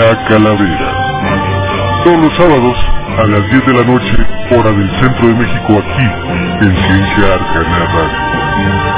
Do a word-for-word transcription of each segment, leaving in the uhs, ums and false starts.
La Calavera. Todos los sábados a las diez de la noche, hora del centro de México, aquí en Ciencia Arcana Radio.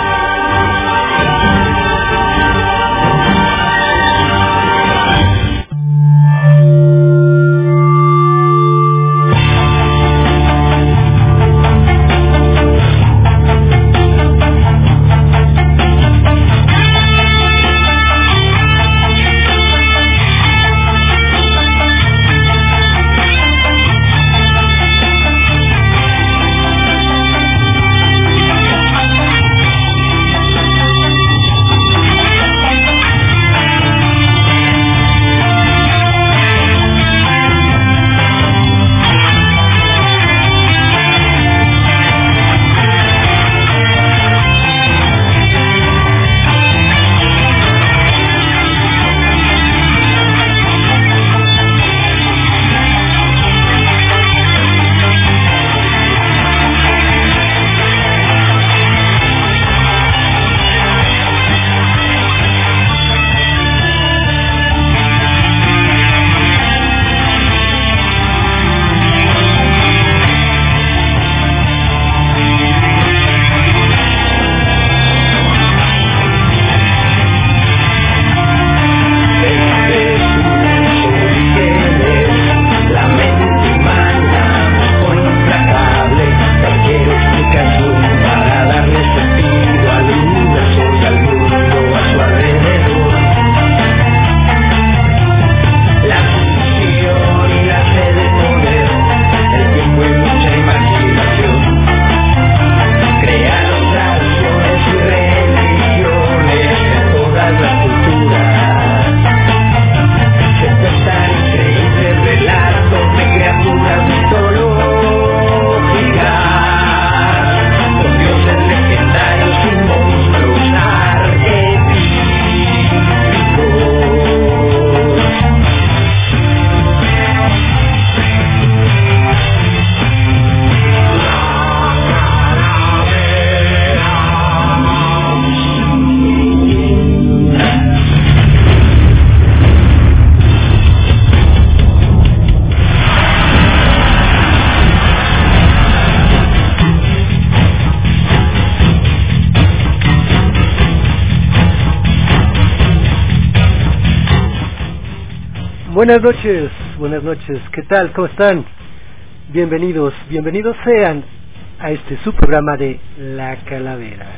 Buenas noches, buenas noches, ¿qué tal? ¿Cómo están? Bienvenidos, bienvenidos sean a este su programa de La Calavera.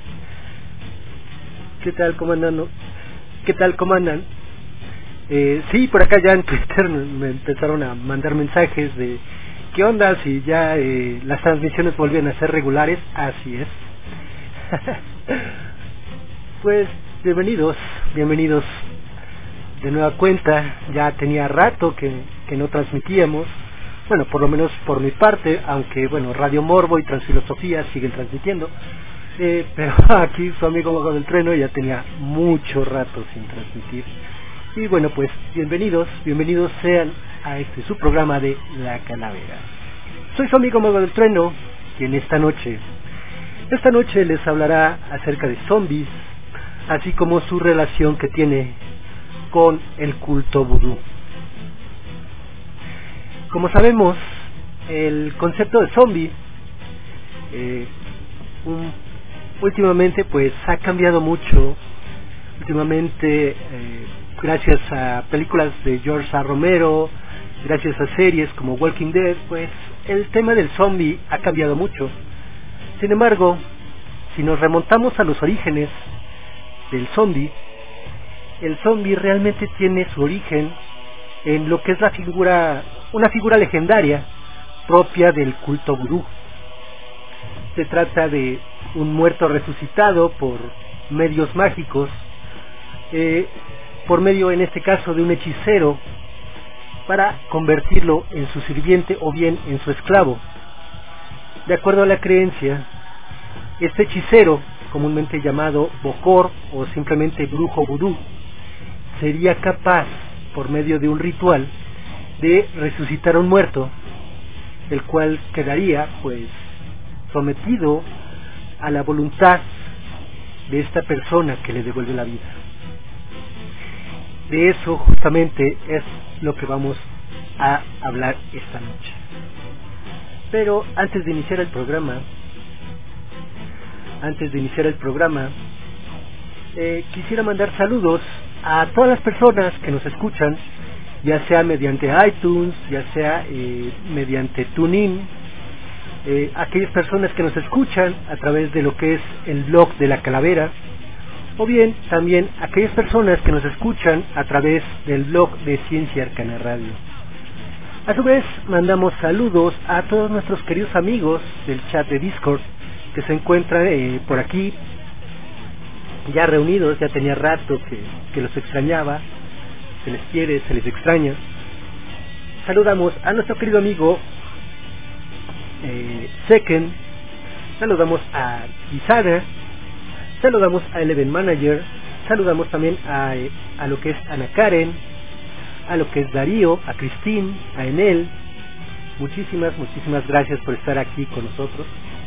¿Qué tal, cómo andan? ¿Qué tal, cómo andan? Eh, sí, por acá ya en Twitter me empezaron a mandar mensajes de ¿qué onda? Si ya eh, las transmisiones volvían a ser regulares. Así es. Pues bienvenidos, bienvenidos de nueva cuenta. Ya tenía rato que, que no transmitíamos, bueno, por lo menos por mi parte, aunque bueno, Radio Morbo y Transfilosofía siguen transmitiendo, eh, pero aquí su amigo Mago del Trueno ya tenía mucho rato sin transmitir. Y bueno, pues bienvenidos, bienvenidos sean a este su programa de La Calavera. Soy su amigo Mago del Trueno, quien esta noche, esta noche les hablará acerca de zombies, así como su relación que tiene con el culto vudú. Como sabemos, el concepto de zombie eh, un, últimamente pues ha cambiado mucho. Últimamente, eh, gracias a películas de George A. Romero, gracias a series como Walking Dead, pues el tema del zombie ha cambiado mucho. Sin embargo, si nos remontamos a los orígenes del zombie, el zombie realmente tiene su origen en lo que es la figura, una figura legendaria propia del culto vudú. Se trata de un muerto resucitado por medios mágicos, eh, por medio en este caso de un hechicero, para convertirlo en su sirviente o bien en su esclavo. De acuerdo a la creencia, este hechicero, comúnmente llamado Bokor o simplemente brujo vudú, sería capaz, por medio de un ritual, de resucitar a un muerto, el cual quedaría pues sometido a la voluntad de esta persona que le devuelve la vida. de eso justamente es lo que vamos a hablar esta noche. Pero antes de iniciar el programa, antes de iniciar el programa, eh, quisiera mandar saludos a todas las personas que nos escuchan, ya sea mediante iTunes, ya sea eh, mediante TuneIn, eh, aquellas personas que nos escuchan a través de lo que es el blog de la Calavera, o bien también aquellas personas que nos escuchan a través del blog de Ciencia Arcana Radio. A su vez, mandamos saludos a todos nuestros queridos amigos del chat de Discord que se encuentran eh, por aquí ya reunidos. Ya tenía rato que, que los extrañaba, se les quiere, se les extraña. Saludamos a nuestro querido amigo eh, Seken, saludamos a Kisara, saludamos a Eleven Manager, saludamos también a, a lo que es Ana Karen, a lo que es Darío, a Cristín, a Enel. Muchísimas, muchísimas gracias por estar aquí con nosotros.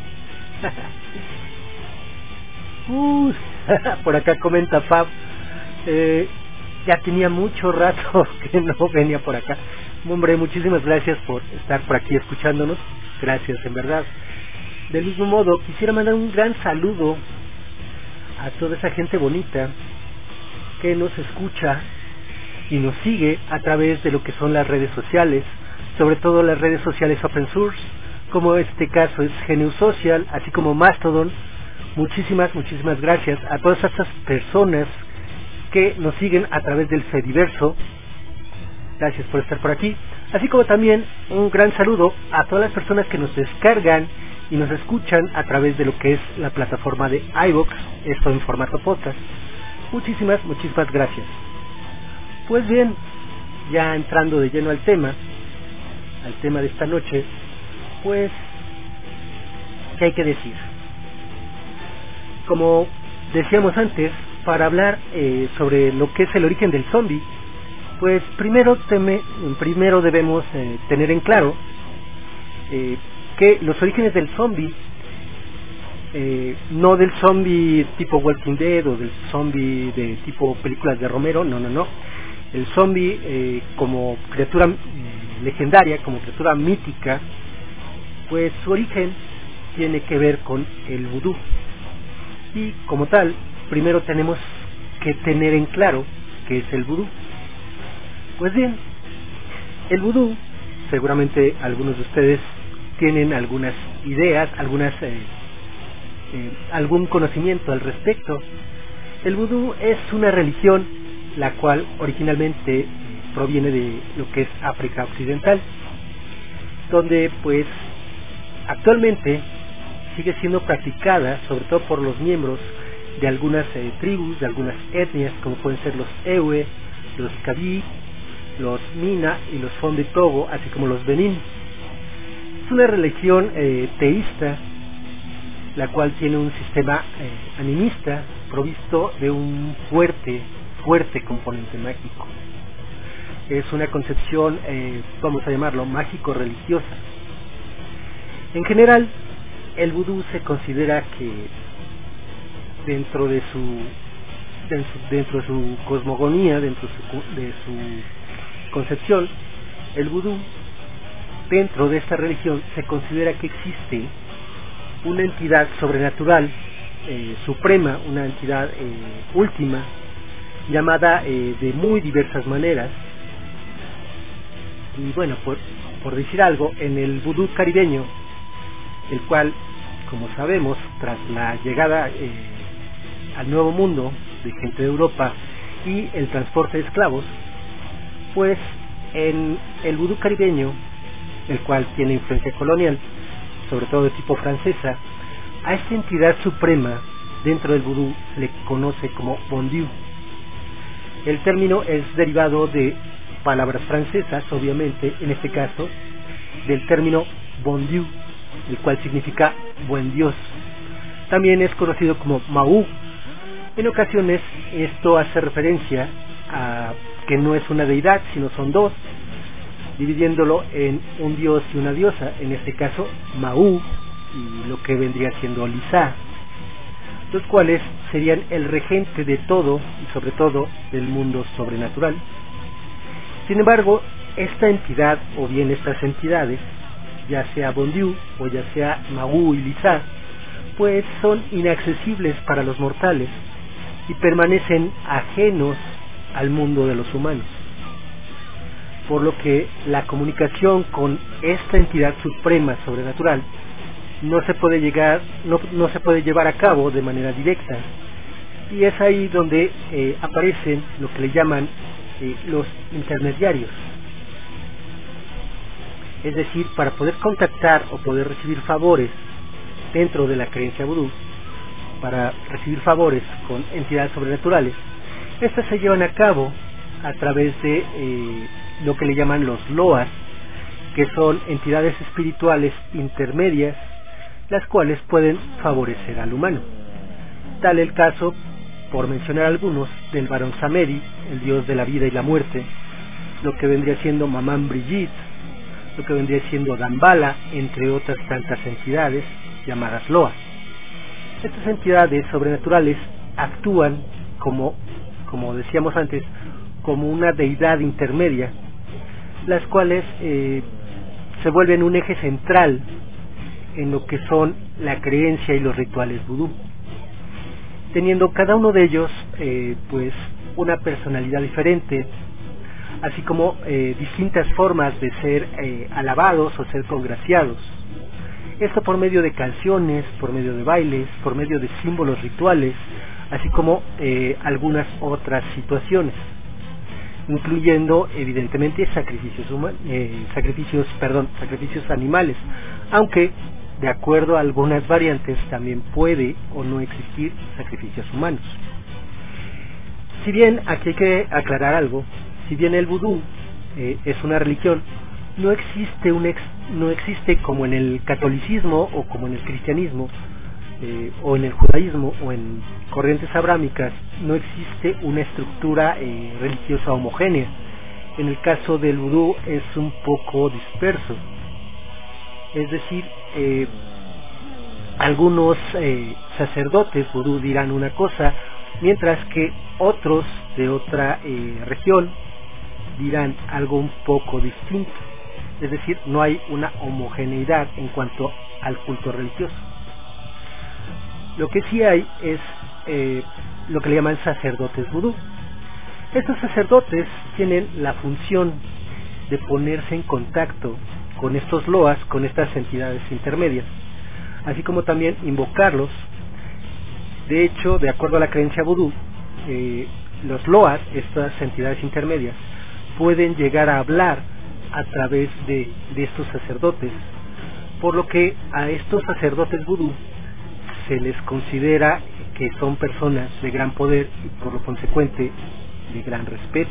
uh, por acá comenta Fab, eh, ya tenía mucho rato que no venía por acá. Hombre, muchísimas gracias por estar por aquí escuchándonos, gracias en verdad. Del mismo modo, quisiera mandar un gran saludo a toda esa gente bonita que nos escucha y nos sigue a través de lo que son las redes sociales, sobre todo las redes sociales open source, como este caso es G N U Social, así como Mastodon. Muchísimas, muchísimas gracias a todas esas personas que nos siguen a través del Fediverso. Gracias por estar por aquí, así como también un gran saludo a todas las personas que nos descargan y nos escuchan a través de lo que es la plataforma de iVoox, esto en formato podcast. Muchísimas, muchísimas gracias. Pues bien, ya entrando de lleno al tema, al tema de esta noche, pues, ¿qué hay que decir? Como decíamos antes, para hablar eh, sobre lo que es el origen del zombie, pues primero, teme, primero debemos eh, tener en claro eh, que los orígenes del zombie, eh, no del zombie tipo Walking Dead o del zombie de tipo películas de Romero, no, no, no. El zombie eh, como criatura eh, legendaria, como criatura mítica, pues su origen tiene que ver con el vudú. Y como tal, primero tenemos que tener en claro qué es el vudú. Pues bien, el vudú, seguramente algunos de ustedes tienen algunas ideas, algunas eh, eh, algún conocimiento al respecto. El vudú es una religión la cual originalmente eh, proviene de lo que es África Occidental, donde pues actualmente sigue siendo practicada sobre todo por los miembros de algunas eh, tribus, de algunas etnias, como pueden ser los Ewe, los Kabi, los Mina y los Fonde Togo, así como los Benin. Es una religión eh, teísta, la cual tiene un sistema eh, animista provisto de un fuerte, fuerte componente mágico. Es una concepción, eh, vamos a llamarlo, mágico-religiosa. En general, el vudú se considera que dentro de su dentro, dentro de su cosmogonía, dentro de su, de su concepción, el vudú, dentro de esta religión, se considera que existe una entidad sobrenatural, eh, suprema, una entidad eh, última, llamada eh, de muy diversas maneras. Y bueno, por, por decir algo, en el vudú caribeño, el cual, como sabemos, tras la llegada eh, al Nuevo Mundo de gente de Europa y el transporte de esclavos, pues en el vudú caribeño, el cual tiene influencia colonial, sobre todo de tipo francesa, a esta entidad suprema dentro del vudú se le conoce como bon Dieu. El término es derivado de palabras francesas, obviamente, en este caso, del término bon Dieu, el cual significa buen Dios. También es conocido como Maú. En ocasiones esto hace referencia a que no es una deidad, sino son dos, dividiéndolo en un dios y una diosa, en este caso Maú y lo que vendría siendo Lisa. los cuales serían el regente de todo y sobre todo del mundo sobrenatural. Sin embargo, esta entidad o bien estas entidades, ya sea Bondiu o ya sea Magú y Lizar, pues son inaccesibles para los mortales y permanecen ajenos al mundo de los humanos, por lo que la comunicación con esta entidad suprema sobrenatural no se puede llegar no, no se puede llevar a cabo de manera directa, y es ahí donde eh, aparecen lo que le llaman eh, los intermediarios. Es decir, para poder contactar o poder recibir favores dentro de la creencia vudú, para recibir favores con entidades sobrenaturales, estas se llevan a cabo a través de eh, lo que le llaman los loas, que son entidades espirituales intermedias, las cuales pueden favorecer al humano. Tal el caso, por mencionar algunos, del Barón Samedi, el dios de la vida y la muerte, lo que vendría siendo Mamán Brigitte, lo que vendría siendo Dambala, entre otras tantas entidades llamadas loas. Estas entidades sobrenaturales actúan como, como decíamos antes, como una deidad intermedia, las cuales eh, se vuelven un eje central en lo que son la creencia y los rituales vudú, teniendo cada uno de ellos eh, pues una personalidad diferente, así como eh, distintas formas de ser eh, alabados o ser congraciados. Esto por medio de canciones, por medio de bailes, por medio de símbolos rituales, así como eh, algunas otras situaciones, incluyendo evidentemente sacrificios humanos, eh, sacrificios, perdón, sacrificios animales, aunque de acuerdo a algunas variantes también puede o no existir sacrificios humanos. Si bien aquí hay que aclarar algo, si bien el vudú eh, es una religión, no existe un ex, no existe como en el catolicismo o como en el cristianismo eh, o en el judaísmo o en corrientes abrámicas, no existe una estructura eh, religiosa homogénea. En el caso del vudú es un poco disperso, es decir, eh, algunos eh, sacerdotes vudú dirán una cosa, mientras que otros de otra eh, región dirán algo un poco distinto. Es decir, no hay una homogeneidad en cuanto al culto religioso. Lo que sí hay es eh, lo que le llaman sacerdotes vudú. Estos sacerdotes tienen la función de ponerse en contacto con estos loas, con estas entidades intermedias, así como también invocarlos. De hecho, de acuerdo a la creencia vudú, eh, los loas, estas entidades intermedias, pueden llegar a hablar a través de, de estos sacerdotes, por lo que a estos sacerdotes vudú se les considera que son personas de gran poder y por lo consecuente de gran respeto.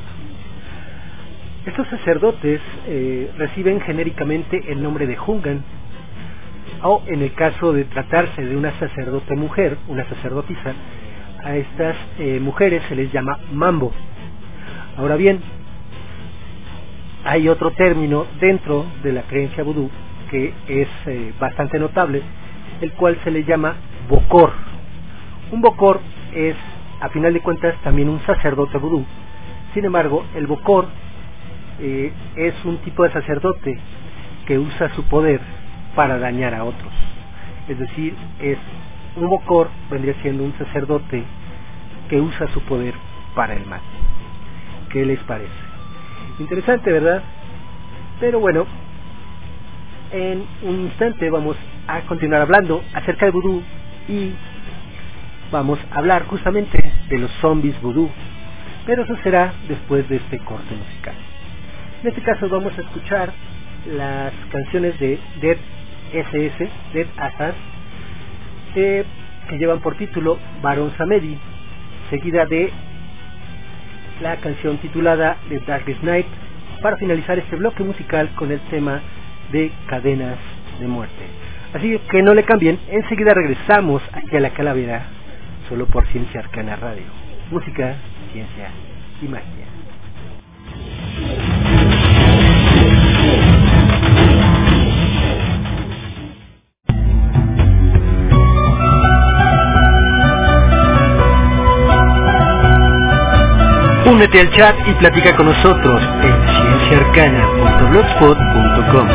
Estos sacerdotes eh, reciben genéricamente el nombre de Hungan, o en el caso de tratarse de una sacerdote mujer, una sacerdotisa, a estas eh, mujeres se les llama Mambo. Ahora bien, hay otro término dentro de la creencia vudú que es eh, bastante notable, el cual se le llama Bokor. Un Bokor es, a final de cuentas, también un sacerdote vudú. Sin embargo, el Bokor eh, es un tipo de sacerdote que usa su poder para dañar a otros. Es decir, es un Bokor vendría siendo un sacerdote que usa su poder para el mal. ¿Qué les parece? Interesante, ¿verdad? Pero bueno, en un instante vamos a continuar hablando acerca de vudú y vamos a hablar justamente de los zombies vudú, pero eso será después de este corte musical. En este caso vamos a escuchar las canciones de Dead S S, Dead Asas, eh, que llevan por título Barón Samedi, seguida de la canción titulada The Darkest Night, para finalizar este bloque musical con el tema de Cadenas de Muerte. Así que no le cambien, enseguida regresamos aquí a La Calavera, solo por Ciencia Arcana Radio. Música, ciencia y magia. Únete al chat y platica con nosotros en ciencia arcana punto blogspot punto com.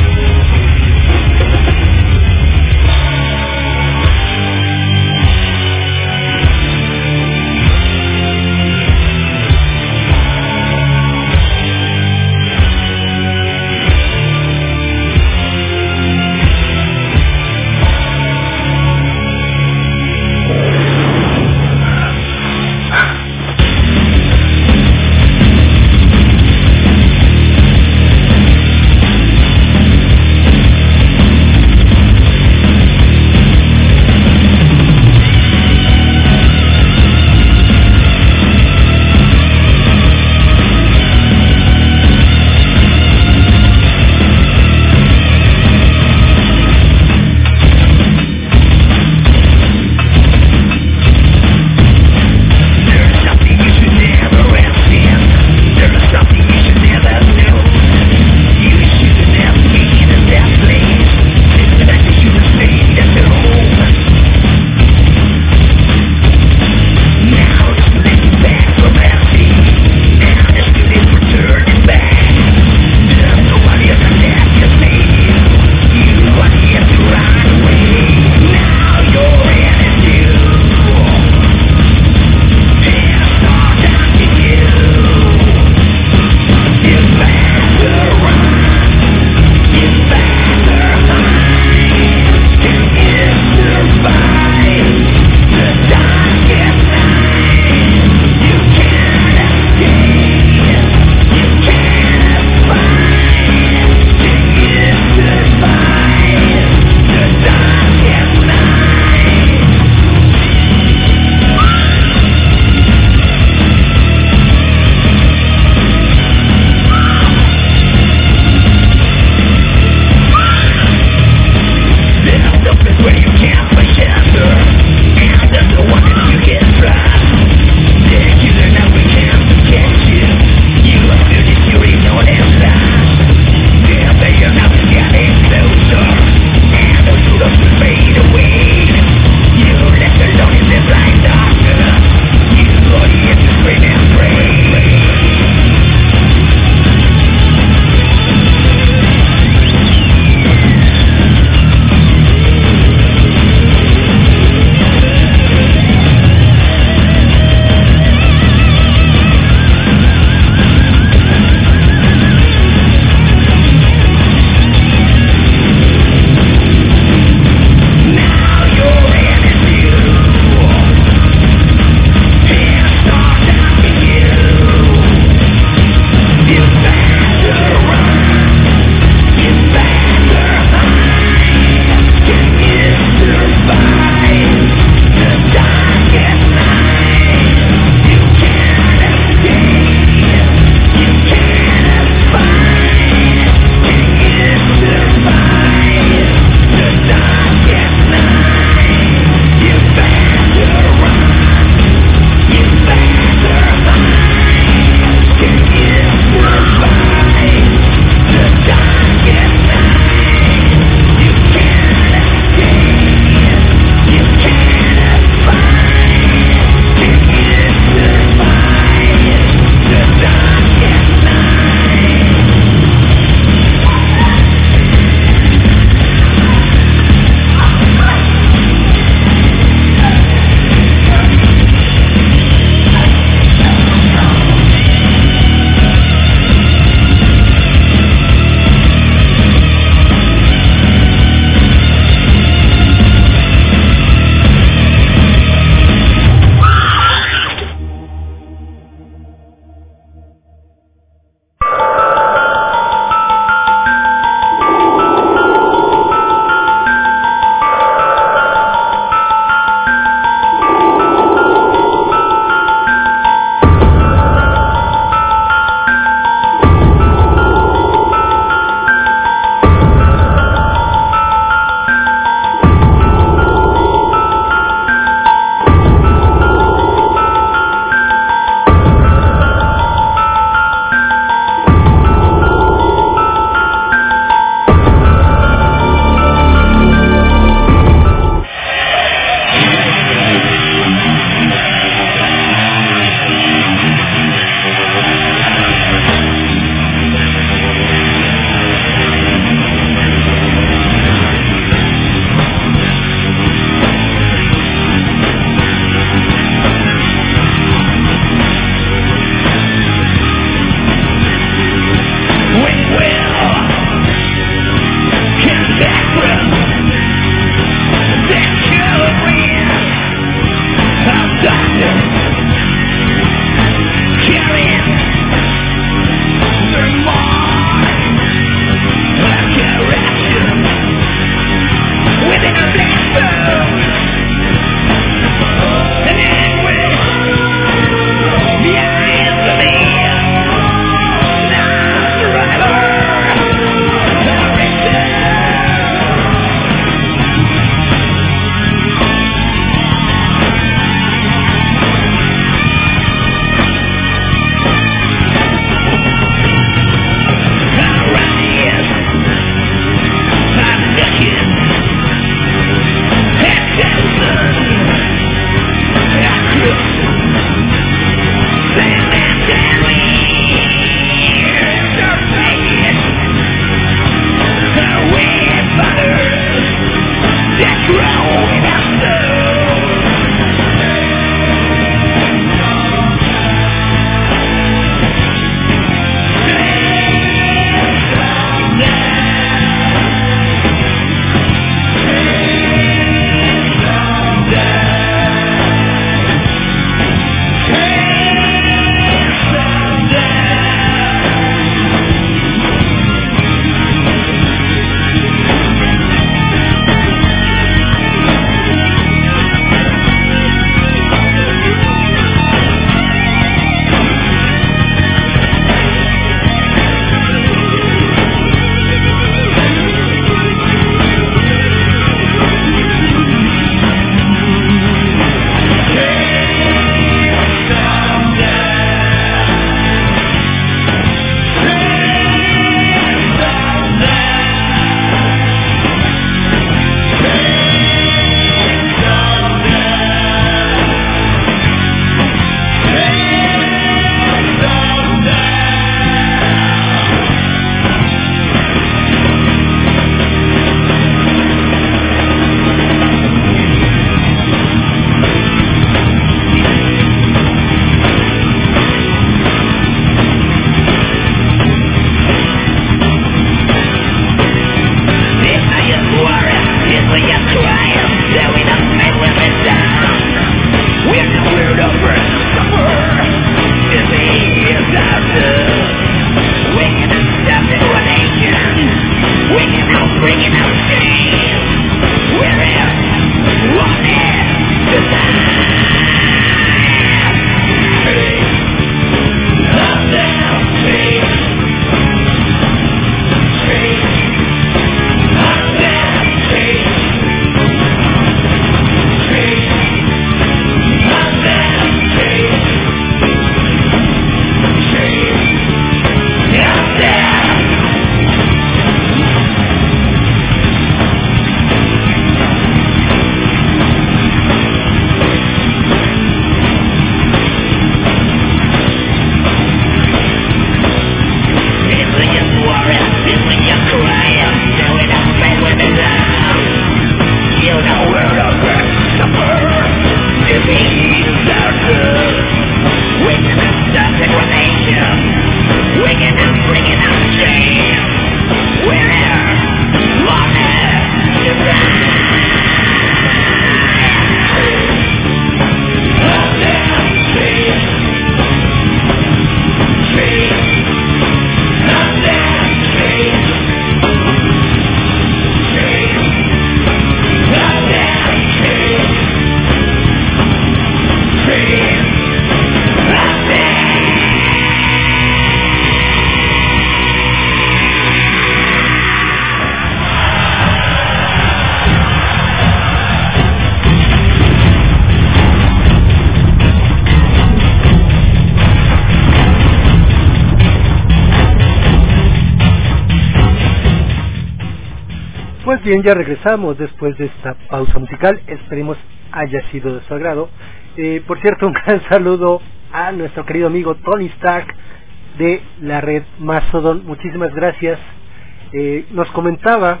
Pues bien, ya regresamos después de esta pausa musical. Esperemos haya sido de su agrado. Eh, por cierto, un gran saludo a nuestro querido amigo Tony Stark de la red Mastodon. Muchísimas gracias. Eh, nos comentaba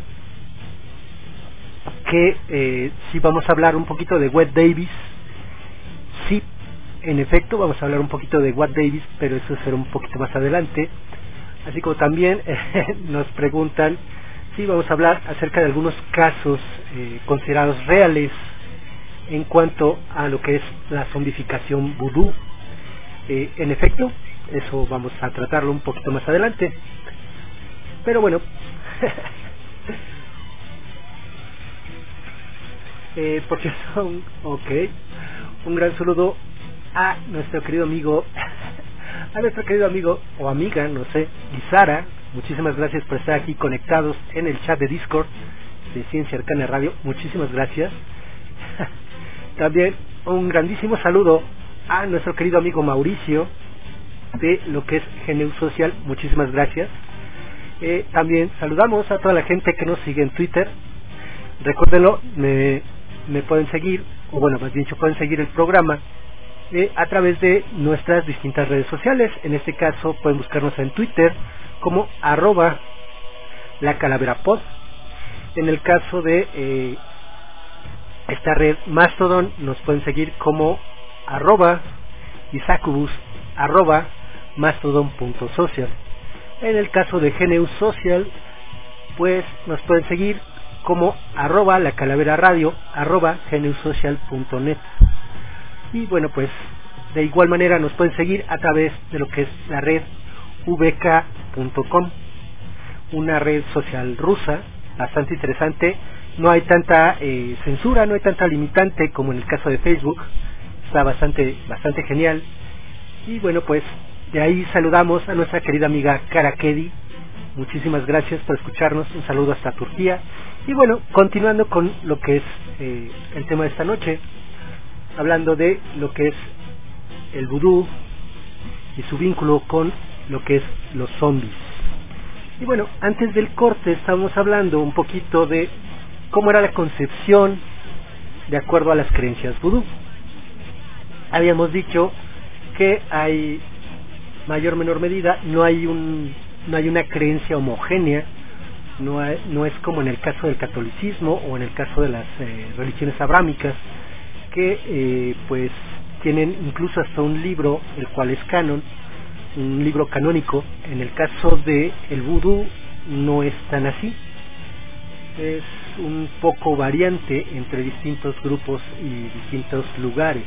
que eh, si vamos a hablar un poquito de Wade Davis. Sí, en efecto, vamos a hablar un poquito de Wade Davis, pero eso será un poquito más adelante. Así como también eh, nos preguntan si vamos a hablar acerca de algunos casos eh, considerados reales en cuanto a lo que es la zombificación vudú. Eh, en efecto, eso vamos a tratarlo un poquito más adelante. Pero bueno, eh, porque son, ok, un gran saludo a nuestro querido amigo, a nuestro querido amigo o amiga, no sé, Lizara. Muchísimas gracias por estar aquí conectados en el chat de Discord de Ciencia Arcana Radio. Muchísimas gracias. También un grandísimo saludo a nuestro querido amigo Mauricio de lo que es Geneu Social. Muchísimas gracias. Eh, también saludamos a toda la gente que nos sigue en Twitter. Recuérdenlo, me, me pueden seguir, o bueno, más bien pueden seguir el programa eh, a través de nuestras distintas redes sociales. En este caso pueden buscarnos en Twitter como arroba la calavera pod. En el caso de eh, esta red Mastodon nos pueden seguir como arroba isacubus arroba mastodon.social. En el caso de Geneu Social, pues nos pueden seguir como arroba la calavera radio arroba geneusocial.net. Y bueno, pues de igual manera nos pueden seguir a través de lo que es la red v k punto com, una red social rusa bastante interesante. No hay tanta eh, censura, no hay tanta limitante como en el caso de Facebook. Está bastante bastante genial. Y bueno, pues de ahí saludamos a nuestra querida amiga Karakedi. Muchísimas gracias por escucharnos. Un saludo hasta Turquía. Y bueno, continuando con lo que es eh, el tema de esta noche, hablando de lo que es el vudú y su vínculo con lo que es los zombies. Y bueno, antes del corte estábamos hablando un poquito de cómo era la concepción de acuerdo a las creencias vudú. Habíamos dicho que hay mayor o menor medida, no hay un no hay una creencia homogénea, no hay, no es como en el caso del catolicismo o en el caso de las eh, religiones abrámicas, que eh, pues tienen incluso hasta un libro, el cual es canon, un libro canónico. En el caso de el vudú no es tan así, es un poco variante entre distintos grupos y distintos lugares.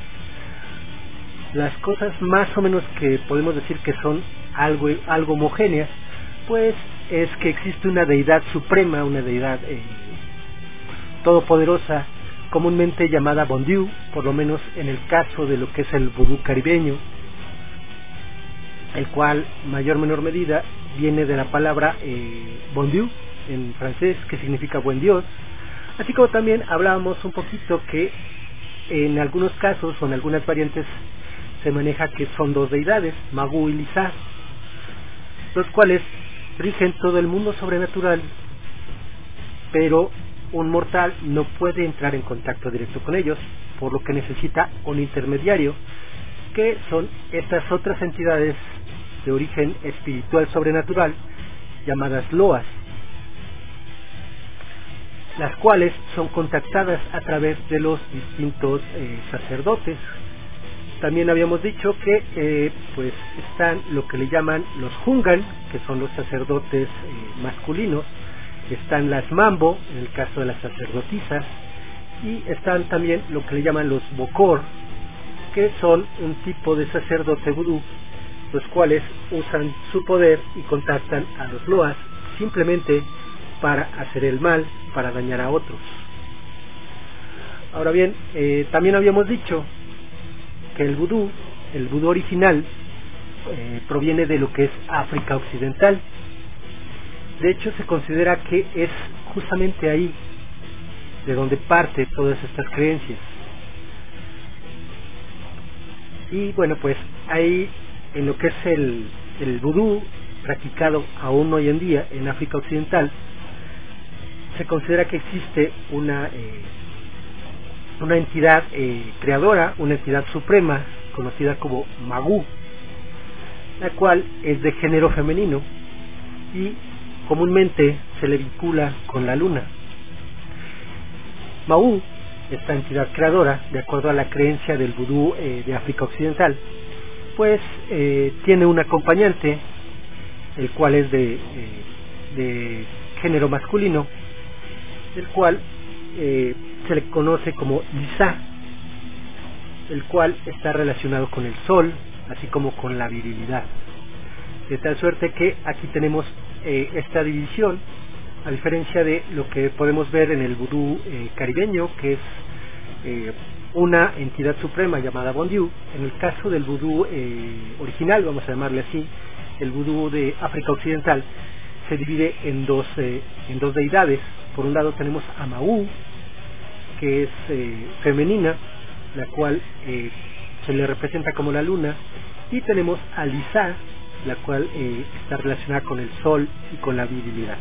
Las cosas más o menos que podemos decir que son algo, algo homogéneas, pues es que existe una deidad suprema, una deidad eh, todopoderosa, comúnmente llamada Bon Dieu, por lo menos en el caso de lo que es el vudú caribeño, el cual, mayor o menor medida, viene de la palabra eh, Bon Dieu, en francés, que significa buen Dios. Así como también hablábamos un poquito que en algunos casos o en algunas variantes se maneja que son dos deidades, Magú y Lizá, los cuales rigen todo el mundo sobrenatural, pero un mortal no puede entrar en contacto directo con ellos, por lo que necesita un intermediario, que son estas otras entidades de origen espiritual sobrenatural llamadas loas, las cuales son contactadas a través de los distintos eh, sacerdotes. También habíamos dicho que eh, pues están lo que le llaman los Hungan, que son los sacerdotes eh, masculinos, están las Mambo, en el caso de las sacerdotisas, y están también lo que le llaman los Bokor, que son un tipo de sacerdote vudú, los cuales usan su poder y contactan a los loas simplemente para hacer el mal, para dañar a otros. Ahora bien, eh, también habíamos dicho que el vudú, el vudú original, eh, proviene de lo que es África Occidental. De hecho, se considera que es justamente ahí de donde parte todas estas creencias. Y bueno, pues ahí en lo que es el, el vudú practicado aún hoy en día en África Occidental, se considera que existe una eh, una entidad eh, creadora, una entidad suprema conocida como Magú, la cual es de género femenino y comúnmente se le vincula con la luna. Magú, esta entidad creadora, de acuerdo a la creencia del vudú eh, de África Occidental, pues eh, tiene un acompañante, el cual es de, eh, de género masculino, el cual eh, se le conoce como Lisa, el cual está relacionado con el sol, así como con la virilidad. De tal suerte que aquí tenemos eh, esta división, a diferencia de lo que podemos ver en el vudú eh, caribeño, que es eh, una entidad suprema llamada Bon Dieu. En el caso del vudú eh, original, vamos a llamarle así, el vudú de África Occidental, se divide en dos, eh, en dos deidades. Por un lado tenemos a Maú, que es eh, femenina, la cual eh, se le representa como la luna, y tenemos a Lisa, la cual eh, está relacionada con el sol y con la virilidad.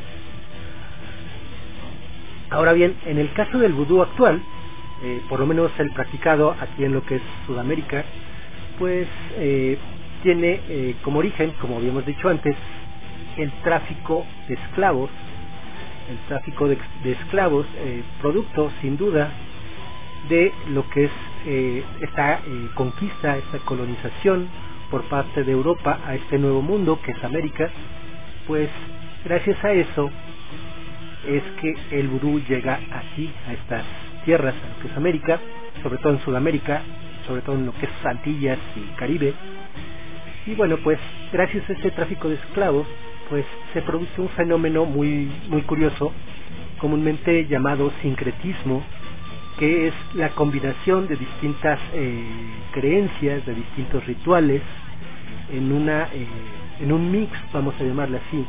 Ahora bien, en el caso del vudú actual, eh, por lo menos el practicado aquí en lo que es Sudamérica, pues eh, tiene eh, como origen, como habíamos dicho antes, el tráfico de esclavos, el tráfico de, de esclavos, eh, producto sin duda de lo que es eh, esta eh, conquista, esta colonización por parte de Europa a este nuevo mundo que es América. Pues gracias a eso es que el vudú llega aquí, a estas tierras, a lo que es América, sobre todo en Sudamérica, sobre todo en lo que es Antillas y Caribe. Y bueno, pues gracias a este tráfico de esclavos, pues se produce un fenómeno muy muy curioso, comúnmente llamado sincretismo, que es la combinación de distintas eh, creencias, de distintos rituales, en una eh, en un mix, vamos a llamarle así,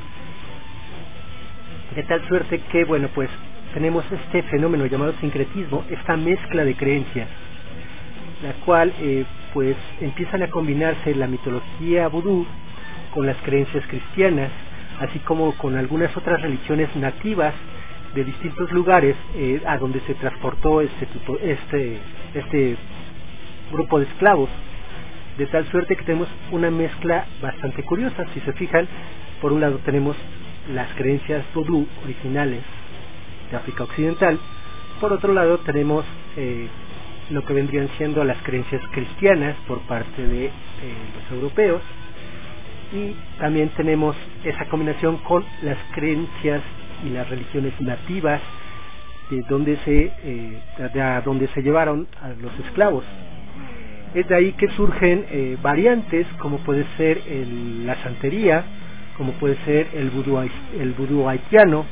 de tal suerte que, bueno, pues tenemos este fenómeno llamado sincretismo, esta mezcla de creencias, la cual eh, pues empiezan a combinarse la mitología vudú con las creencias cristianas, así como con algunas otras religiones nativas de distintos lugares eh, a donde se transportó este tipo, este este grupo de esclavos, de tal suerte que tenemos una mezcla bastante curiosa. Si se fijan, por un lado tenemos las creencias vudú originales de África Occidental, por otro lado tenemos eh, lo que vendrían siendo las creencias cristianas por parte de eh, los europeos, y también tenemos esa combinación con las creencias y las religiones nativas de donde se eh, de a donde se llevaron a los esclavos. Es de ahí que surgen eh, variantes, como puede ser el, la santería, como puede ser el vudú el vudú haitiano,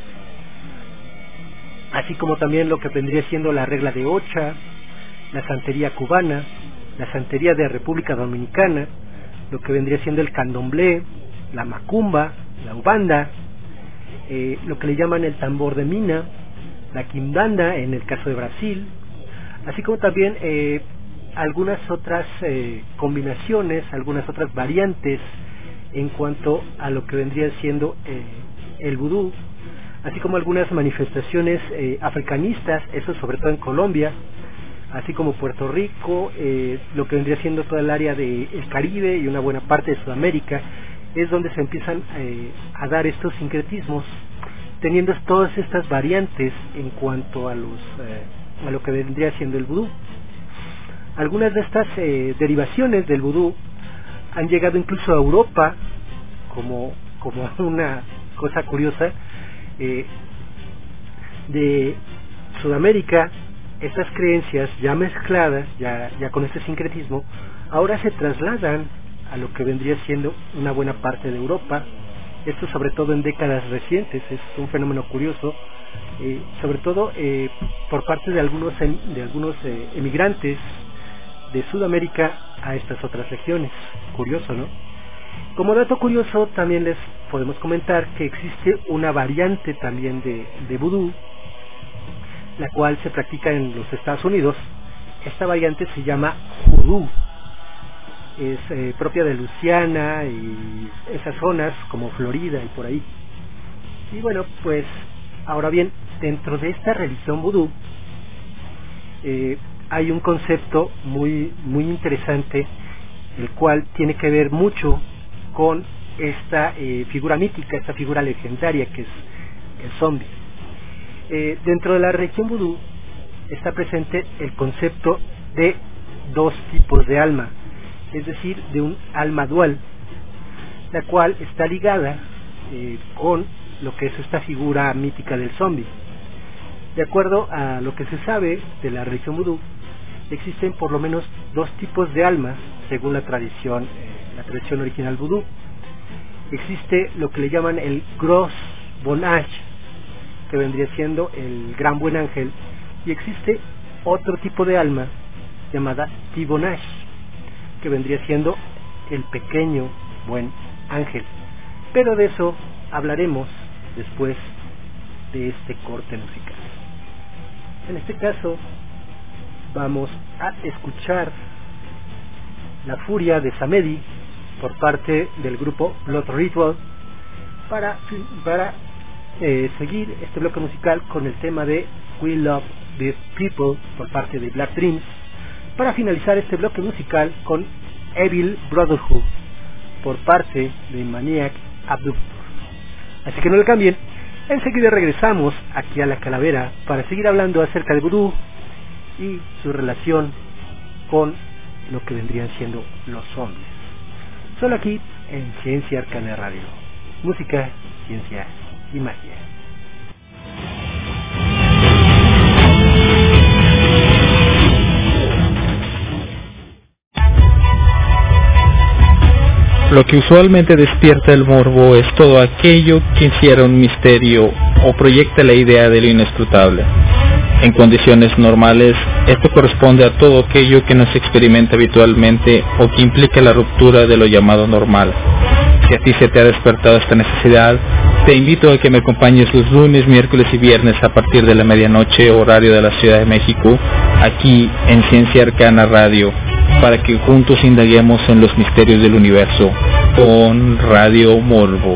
así como también lo que vendría siendo la regla de Ocha, la santería cubana, la santería de República Dominicana, lo que vendría siendo el candomblé, la macumba, la ubanda, eh, lo que le llaman el tambor de mina, la quimbanda en el caso de Brasil, así como también eh, algunas otras eh, combinaciones, algunas otras variantes en cuanto a lo que vendría siendo eh, el vudú, así como algunas manifestaciones eh, africanistas, eso sobre todo en Colombia, así como Puerto Rico, eh, lo que vendría siendo toda el área del Caribe y una buena parte de Sudamérica, es donde se empiezan eh, a dar estos sincretismos, teniendo todas estas variantes en cuanto a los eh, a lo que vendría siendo el vudú. Algunas de estas eh, derivaciones del vudú han llegado incluso a Europa, como como una cosa curiosa, eh, de Sudamérica. Estas creencias ya mezcladas, ya, ya con este sincretismo, ahora se trasladan a lo que vendría siendo una buena parte de Europa. Esto sobre todo en décadas recientes, es un fenómeno curioso, eh, sobre todo eh, por parte de algunos de algunos eh, emigrantes de Sudamérica a estas otras regiones. Curioso, ¿no? Como dato curioso, también les podemos comentar que existe una variante también de, de vudú, la cual se practica en los Estados Unidos. Esta variante se llama judú, es eh, propia de Luisiana y esas zonas como Florida y por ahí. Y bueno, pues Ahora bien, dentro de esta religión vudú eh, hay un concepto muy muy interesante, el cual tiene que ver mucho con esta eh, figura mítica, esta figura legendaria que es el zombie. Eh, dentro de la religión vudú está presente el concepto de dos tipos de alma, es decir, de un alma dual, la cual está ligada eh, con lo que es esta figura mítica del zombie. De acuerdo a lo que se sabe de la religión vudú, existen por lo menos dos tipos de almas según la tradición, eh, la tradición original vudú. Existe lo que le llaman el Gros Bon Ange, que vendría siendo el gran buen ángel, y existe otro tipo de alma llamada Tibonage, que vendría siendo el pequeño buen ángel. Pero de eso hablaremos después de este corte musical. En este caso vamos a escuchar La Furia de Samedi por parte del grupo Blood Ritual para, para eh, seguir este bloque musical con el tema de We Love the People por parte de Black Dreams, para finalizar este bloque musical con Evil Brotherhood por parte de Maniac Abductor. Así que no le cambien, enseguida regresamos aquí a La Calavera para seguir hablando acerca de vudú y su relación con lo que vendrían siendo los zombies. Solo aquí en Ciencia Arcana Radio. Música, ciencia y magia. Lo que usualmente despierta el morbo es todo aquello que encierra un misterio o proyecta la idea de lo inescrutable. En condiciones normales, esto corresponde a todo aquello que no se experimenta habitualmente o que implica la ruptura de lo llamado normal. Si a ti se te ha despertado esta necesidad, te invito a que me acompañes los lunes, miércoles y viernes a partir de la medianoche, horario de la Ciudad de México, aquí en Ciencia Arcana Radio, para que juntos indaguemos en los misterios del universo con Radio Morbo.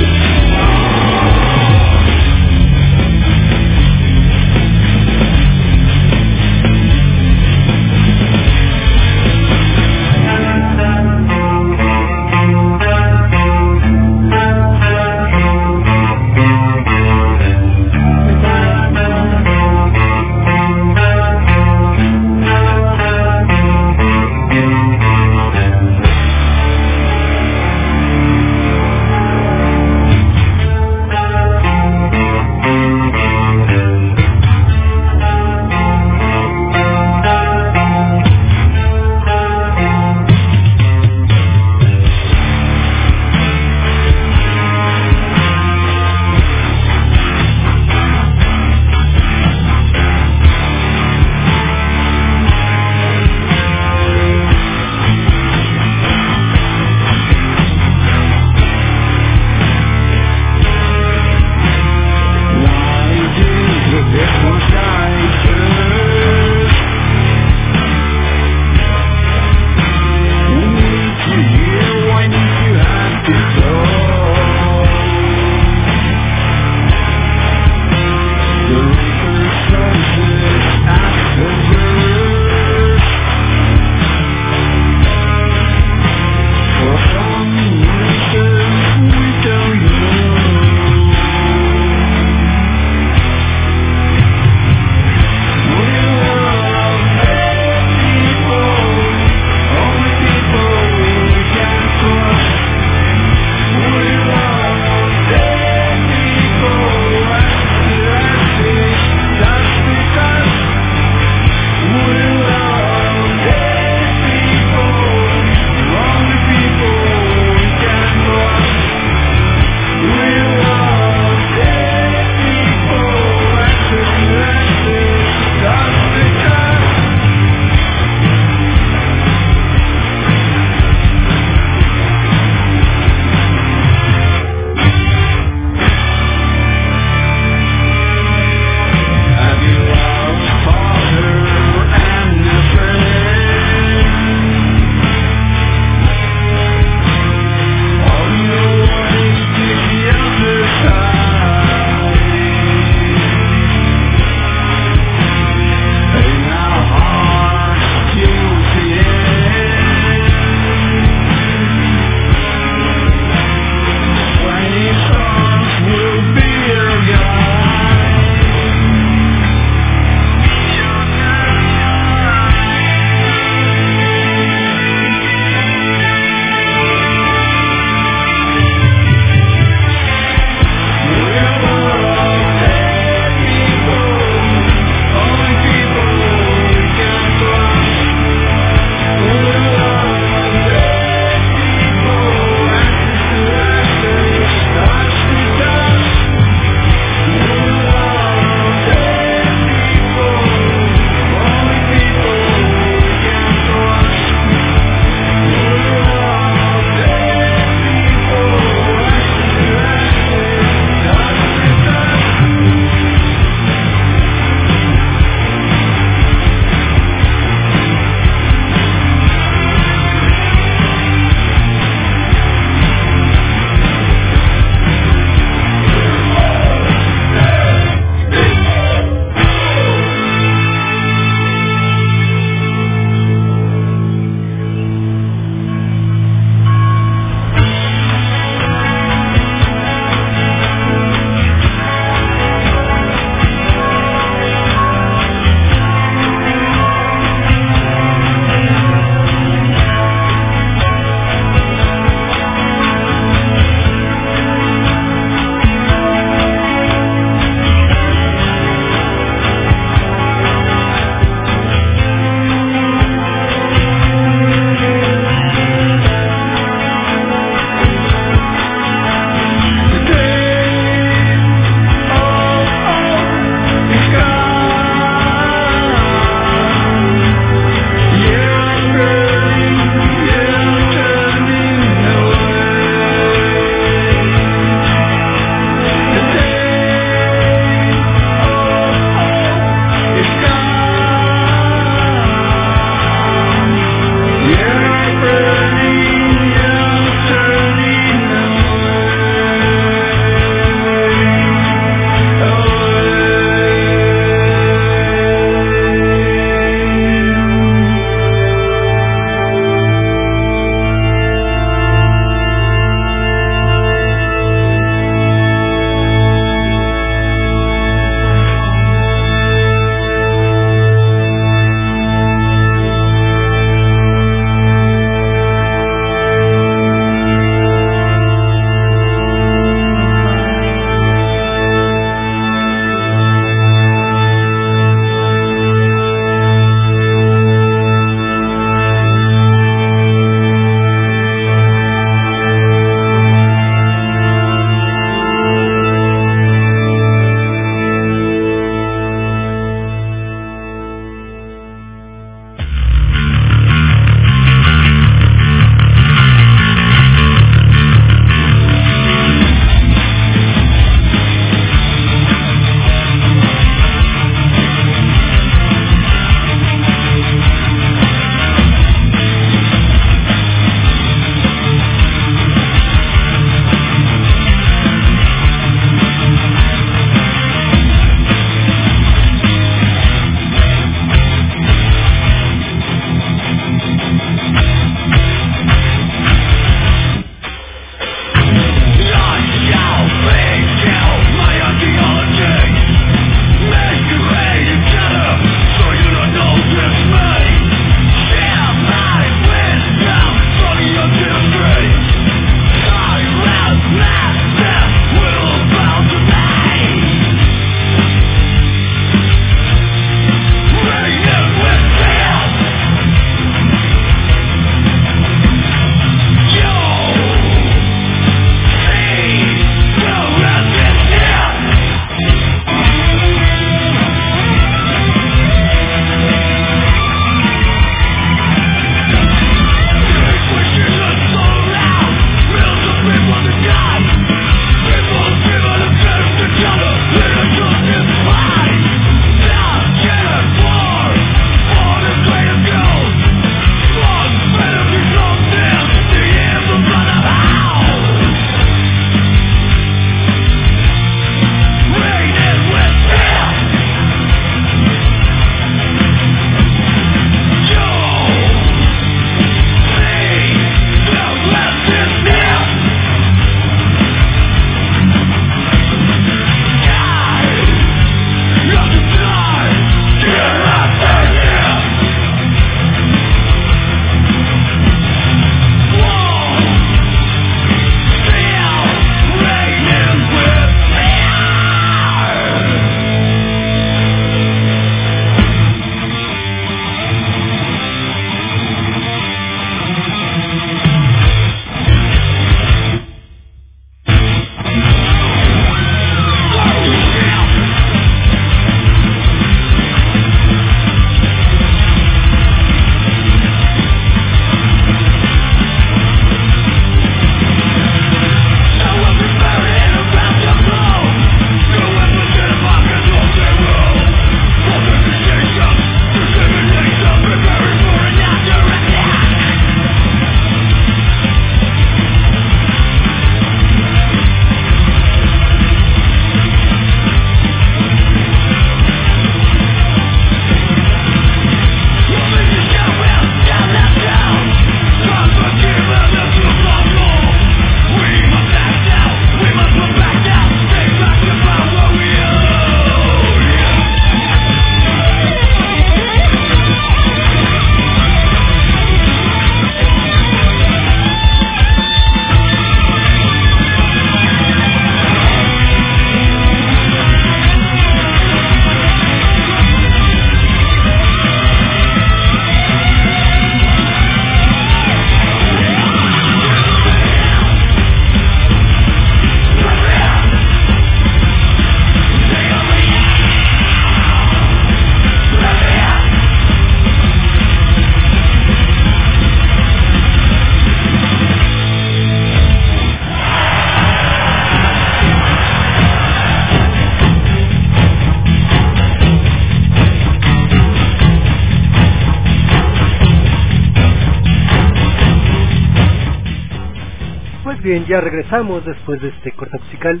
bien, ya regresamos después de este corte musical.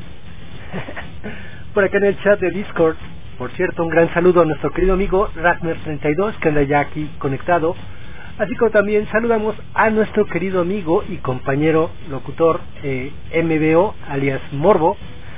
Por acá en el chat de Discord, por cierto, un gran saludo a nuestro querido amigo Rasmer treinta y dos, que anda ya aquí conectado. Así como también saludamos a nuestro querido amigo y compañero locutor eh, M B O, alias Morbo.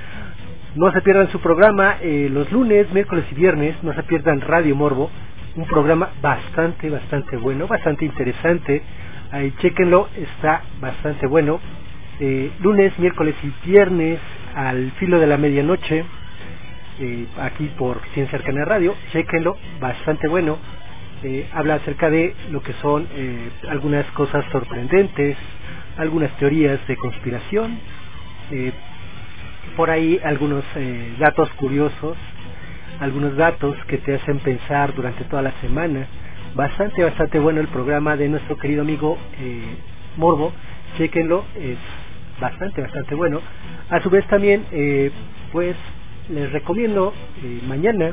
No se pierdan su programa eh, los lunes, miércoles y viernes, no se pierdan Radio Morbo, un programa bastante, bastante bueno, bastante interesante. Ahí chéquenlo, está bastante bueno. Eh, lunes, miércoles y viernes al filo de la medianoche, eh, aquí por Ciencia Arcana Radio, chéquenlo, bastante bueno. Eh, habla acerca de lo que son eh, algunas cosas sorprendentes, algunas teorías de conspiración, eh, por ahí algunos eh, datos curiosos, algunos datos que te hacen pensar durante toda la semana. Bastante, bastante bueno el programa de nuestro querido amigo eh, Morbo, chéquenlo, es bastante, bastante bueno. A su vez también, eh, pues les recomiendo eh, mañana,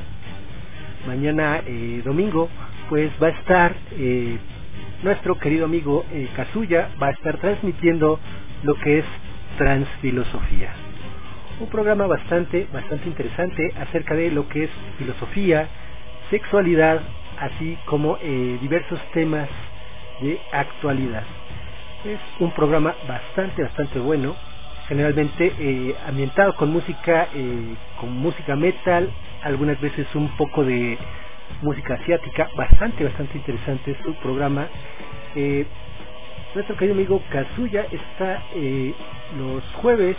mañana eh, domingo, pues va a estar eh, nuestro querido amigo eh, Kazuya, va a estar transmitiendo lo que es Transfilosofía, un programa bastante, bastante interesante acerca de lo que es filosofía, sexualidad, así como eh, diversos temas de actualidad. Es un programa bastante, bastante bueno, generalmente eh, ambientado con música, eh, con música metal, algunas veces un poco de música asiática, bastante, bastante interesante su programa. Eh, nuestro querido amigo Kazuya está eh, los jueves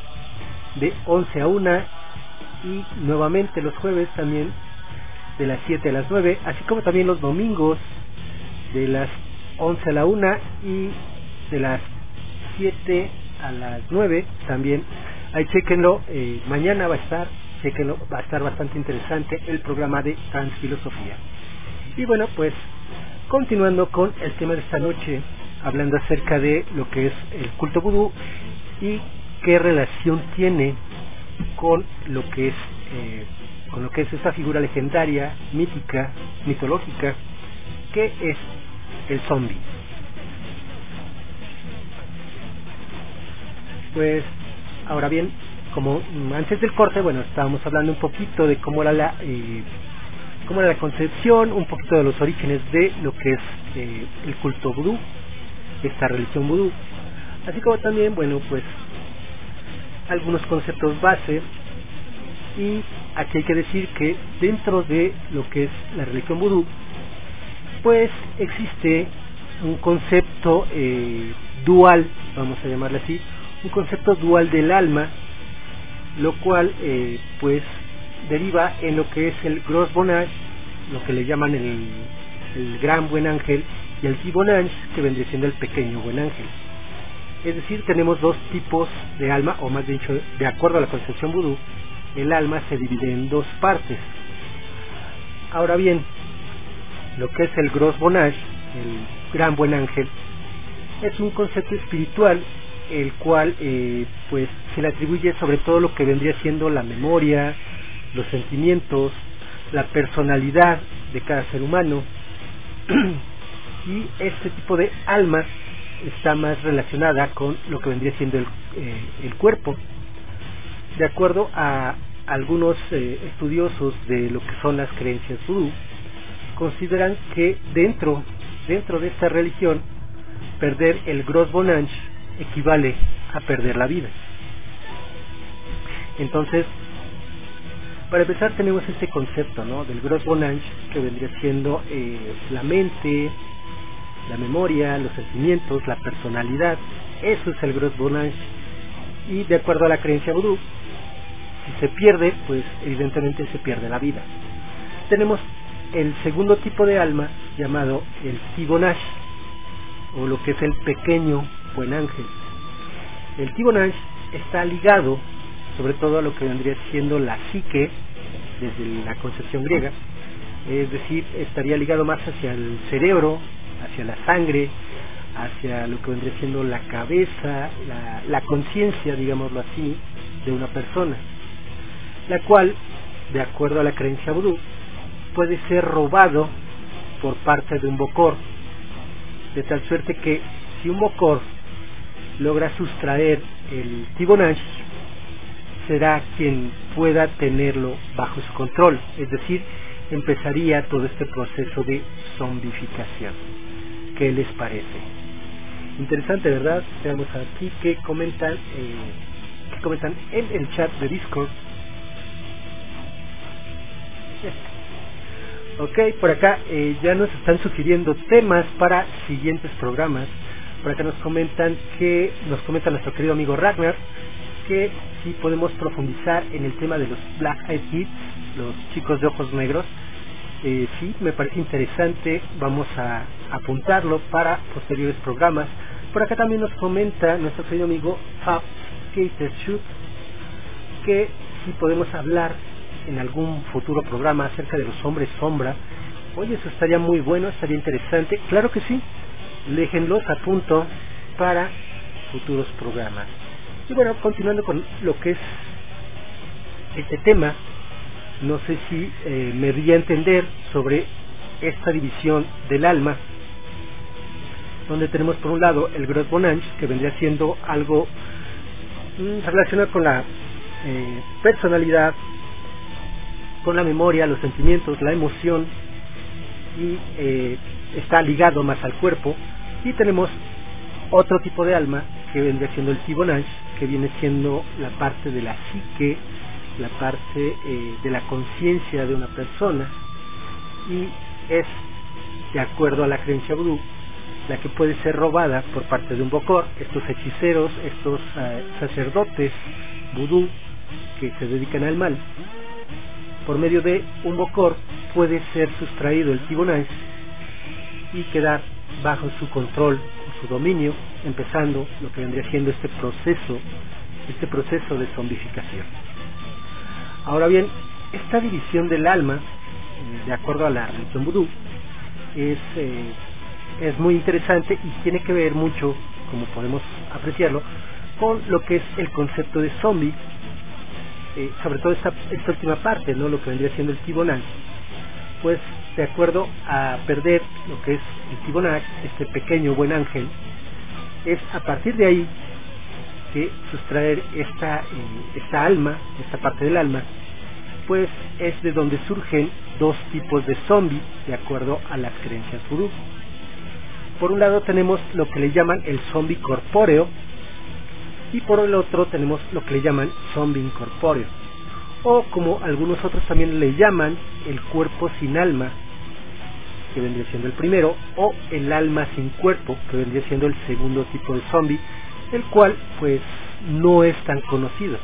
de once a una y nuevamente los jueves también de las siete a las nueve, así como también los domingos de las once a la una y de las siete a las nueve también. Ahí chéquenlo, eh, mañana va a estar, chéquenlo, va a estar bastante interesante el programa de Transfilosofía. Y bueno, pues continuando con el tema de esta noche, hablando acerca de lo que es el culto vudú y qué relación tiene con lo que es eh, con lo que es esta figura legendaria, mítica, mitológica, que es el zombie. Pues ahora bien, como antes del corte, bueno, estábamos hablando un poquito de cómo era la eh, cómo era la concepción, un poquito de los orígenes de lo que es eh, el culto vudú, esta religión vudú, así como también, bueno, pues algunos conceptos base. Y aquí hay que decir que dentro de lo que es la religión vudú, pues existe un concepto eh, dual, vamos a llamarle así, un concepto dual del alma, lo cual eh, pues deriva en lo que es el Gros Bon Ange, lo que le llaman el, el gran buen ángel, y el Petit Bon Ange, que vendría siendo el pequeño buen ángel. Es decir, tenemos dos tipos de alma, o más dicho, de acuerdo a la concepción vudú, el alma se divide en dos partes. Ahora bien, lo que es el Gros Bon Ange, el gran buen ángel, es un concepto espiritual, el cual eh, pues se le atribuye sobre todo lo que vendría siendo la memoria, los sentimientos, la personalidad de cada ser humano. Y este tipo de alma está más relacionada con lo que vendría siendo el, eh, el cuerpo. De acuerdo a algunos eh, estudiosos de lo que son las creencias vudú, consideran que dentro dentro de esta religión, perder el Gros Bon Ange equivale a perder la vida. Entonces, para empezar, tenemos este concepto, ¿no?, del Gros Bon Ange, que vendría siendo eh, la mente, la memoria, los sentimientos, la personalidad. Eso es el Gros Bon Ange. Y de acuerdo a la creencia vudú, si se pierde, pues evidentemente se pierde la vida. Tenemos el segundo tipo de alma, llamado el Petit Bon Ange, o lo que es el pequeño buen ángel. El Petit Bon Ange está ligado sobre todo a lo que vendría siendo la psique desde la concepción griega, es decir, estaría ligado más hacia el cerebro, hacia la sangre, hacia lo que vendría siendo la cabeza, la, la conciencia, digámoslo así, de una persona, la cual, de acuerdo a la creencia vudú, puede ser robado por parte de un bokor, de tal suerte que si un bokor logra sustraer el Fibonacci, será quien pueda tenerlo bajo su control, es decir, empezaría todo este proceso de zombificación. ¿Qué les parece? Interesante, ¿verdad? Veamos aquí qué comentan, eh, qué comentan en el chat de Discord. Ok, por acá eh, ya nos están sugiriendo temas para siguientes programas. Por acá nos comentan que nos comenta nuestro querido amigo Ragnar que si podemos profundizar en el tema de los Black Eyed Kids, los chicos de ojos negros. Eh, sí, me parece interesante, vamos a apuntarlo para posteriores programas. Por acá también nos comenta nuestro querido amigo Fab Skater Shoot que si podemos hablar en algún futuro programa acerca de los hombres sombra. Oye, eso estaría muy bueno, estaría interesante. Claro que sí, déjenlos a punto para futuros programas. Y bueno, continuando con lo que es este tema, no sé si eh, me di a entender sobre esta división del alma, donde tenemos por un lado el Gros Bonange, que vendría siendo algo mmm, relacionado con la eh, personalidad, con la memoria, los sentimientos, la emoción, y eh, está ligado más al cuerpo. Y tenemos otro tipo de alma que vendría siendo el Fibonacci, que viene siendo la parte de la psique, la parte eh, de la conciencia de una persona, y es, de acuerdo a la creencia vudú, la que puede ser robada por parte de un bokor. Estos hechiceros, estos uh, sacerdotes vudú que se dedican al mal, por medio de un bokor puede ser sustraído el Fibonacci y quedar bajo su control, su dominio, empezando lo que vendría siendo este proceso, este proceso de zombificación. Ahora bien, esta división del alma, eh, de acuerdo a la religión vudú, es, eh, es muy interesante y tiene que ver mucho, como podemos apreciarlo, con lo que es el concepto de zombie, eh, sobre todo esta, esta última parte, ¿no? Lo que vendría siendo el Fibonacci, pues de acuerdo a perder lo que es el Fibonacci, este pequeño buen ángel, es a partir de ahí que sustraer esta, eh, esta alma, esta parte del alma, pues es de donde surgen dos tipos de zombies de acuerdo a las creencias vudú. Por un lado tenemos lo que le llaman el zombie corpóreo, y por el otro tenemos lo que le llaman zombie incorpóreo, o como algunos otros también le llaman el cuerpo sin alma, que vendría siendo el primero, o el alma sin cuerpo, que vendría siendo el segundo tipo de zombie, el cual pues no es tan conocido.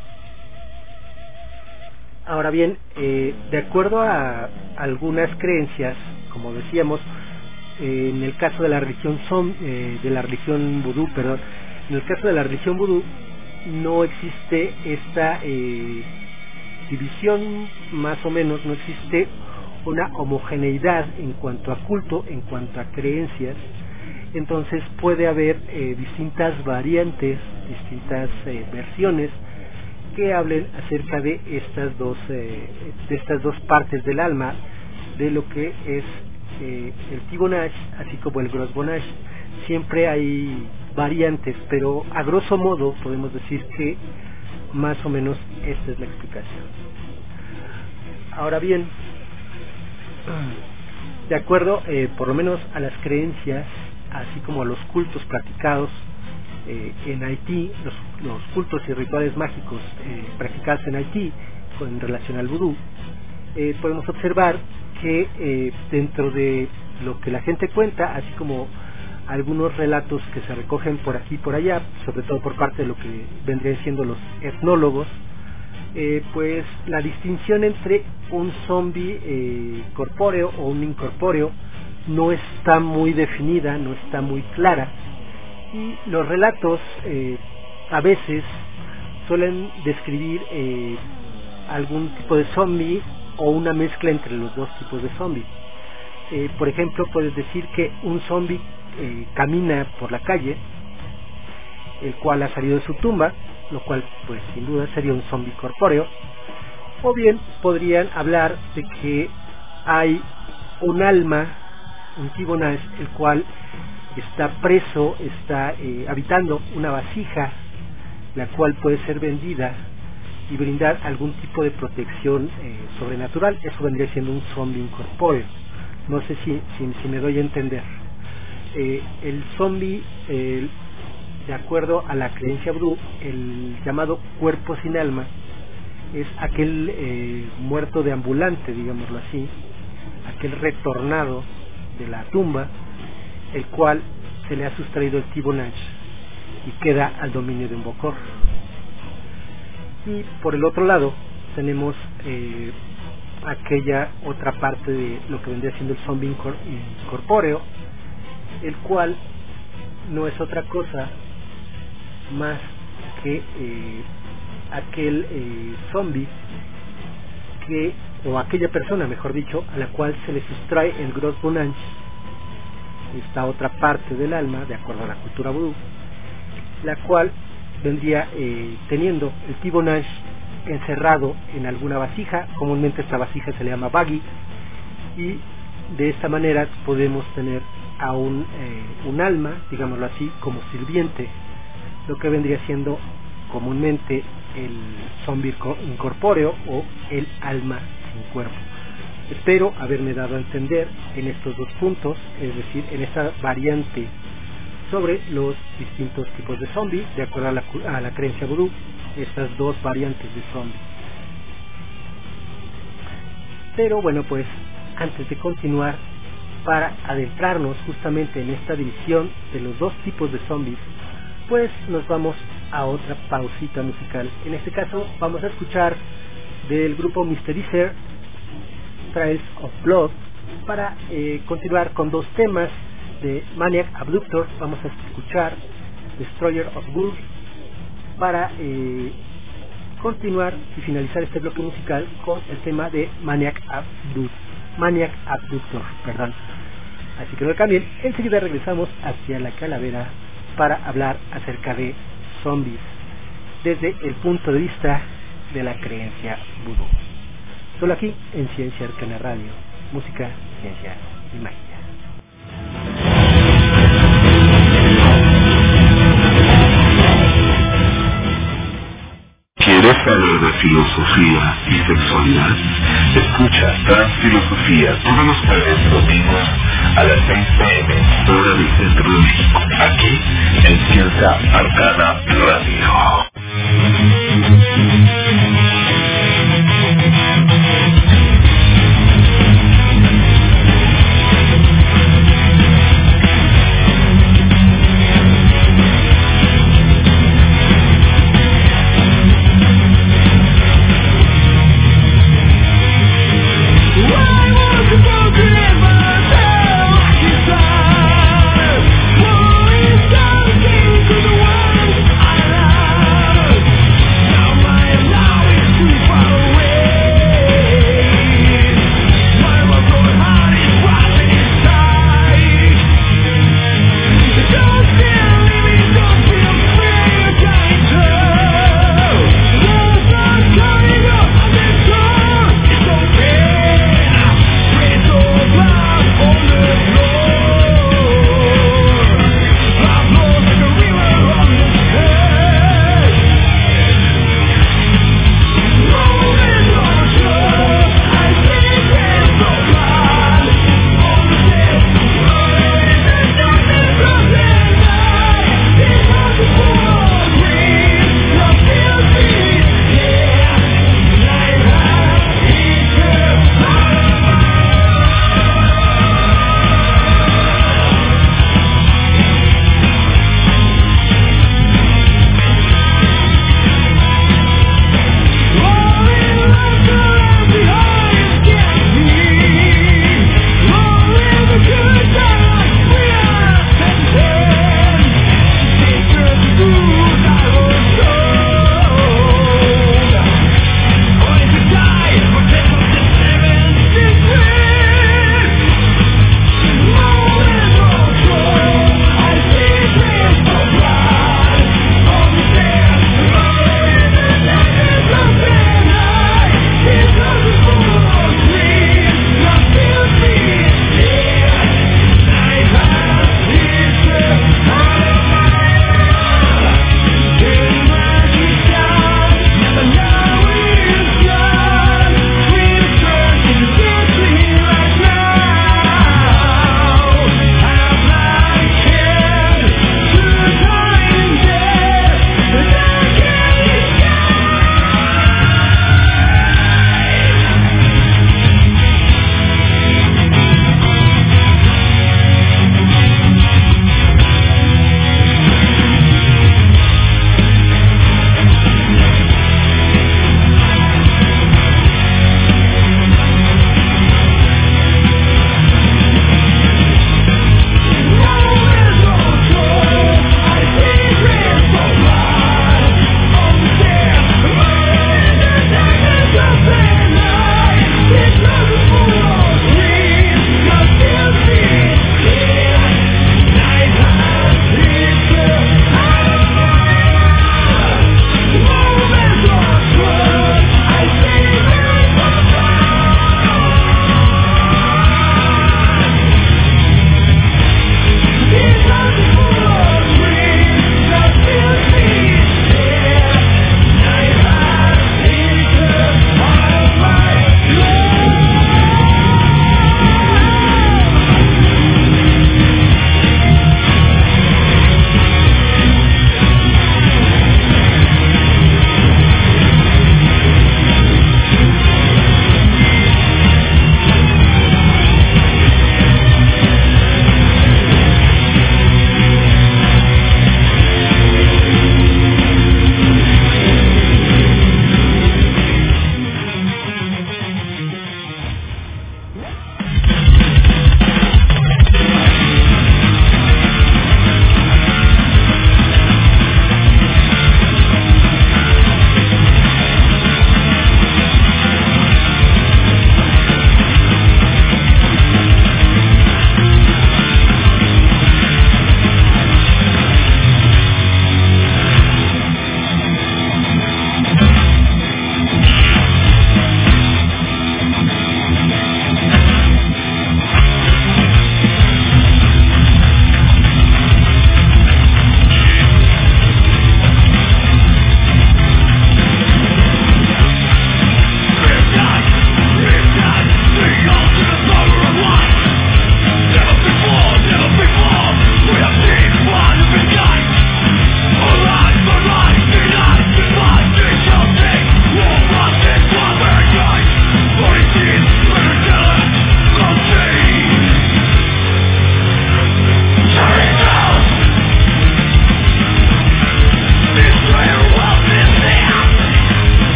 Ahora bien, eh, de acuerdo a algunas creencias, como decíamos, eh, en el caso de la religión som, eh, de la religión vudú, perdón, en el caso de la religión vudú no existe esta eh, división, más o menos, no existe una homogeneidad en cuanto a culto, en cuanto a creencias. Entonces puede haber eh, distintas variantes, distintas eh, versiones que hablen acerca de estas dos eh, de estas dos partes del alma, de lo que es eh, el Fibonacci así como el Gros Bonange. Siempre hay variantes, pero a grosso modo podemos decir que más o menos esta es la explicación. Ahora bien, de acuerdo eh, por lo menos a las creencias, así como a los cultos practicados eh, en Haití, los, los cultos y rituales mágicos eh, practicados en Haití en relación al vudú, eh, podemos observar que eh, dentro de lo que la gente cuenta, así como algunos relatos que se recogen por aquí y por allá, sobre todo por parte de lo que vendrían siendo los etnólogos, eh, pues la distinción entre un zombie eh, corpóreo o un incorpóreo no está muy definida, no está muy clara, y los relatos eh, a veces suelen describir eh, algún tipo de zombie o una mezcla entre los dos tipos de zombies. Eh, por ejemplo, puedes decir que un zombie eh, camina por la calle, el cual ha salido de su tumba, lo cual pues sin duda sería un zombie corpóreo. O bien podrían hablar de que hay un alma, un Fibonacci, el cual está preso, está eh, habitando una vasija, la cual puede ser vendida y brindar algún tipo de protección eh, sobrenatural. Eso vendría siendo un zombie incorpóreo. No sé si, si, si me doy a entender. Eh, el zombie, eh, de acuerdo a la creencia vudú, el llamado cuerpo sin alma, es aquel eh, muerto deambulante, digámoslo así, aquel retornado de la tumba, el cual se le ha sustraído el Tibo-Nash y queda al dominio de un Bokor. Y por el otro lado tenemos eh, aquella otra parte de lo que vendría siendo el zombie incor incorpóreo, el cual no es otra cosa más que eh, aquel eh, zombie que, o aquella persona, mejor dicho, a la cual se le sustrae el Gros Bonanch, esta otra parte del alma, de acuerdo a la cultura vudú, la cual vendría eh, teniendo el Tibo-Nash encerrado en alguna vasija. Comúnmente esta vasija se le llama baggy, y de esta manera podemos tener a un, eh, un alma, digámoslo así, como sirviente, lo que vendría siendo comúnmente el zombie incorpóreo o el alma sin cuerpo. Espero haberme dado a entender en estos dos puntos, es decir, en esta variante sobre los distintos tipos de zombies, de acuerdo a la, a la creencia vudú, estas dos variantes de zombies. Pero bueno, pues antes de continuar, para adentrarnos justamente en esta división de los dos tipos de zombies, pues nos vamos a otra pausita musical. En este caso vamos a escuchar del grupo Mysterizer, Trails of Blood, para eh, continuar con dos temas de Maniac Abductor. Vamos a escuchar Destroyer of Wolves para eh, continuar y finalizar este bloque musical con el tema de Maniac Abductor, Maniac Abductor, perdón. Así que no lo cambien, enseguida regresamos hacia la calavera para hablar acerca de zombies desde el punto de vista de la creencia vudú. Solo aquí en Ciencia Arcana Radio, música, ciencia y magia. ¿Quieres saber de filosofía y sexualidad? Escucha Transfilosofía todos los jueves y domingos a las seis pe eme, hora del Centro de México, aquí en Ciencia Arcana Radio. Now my life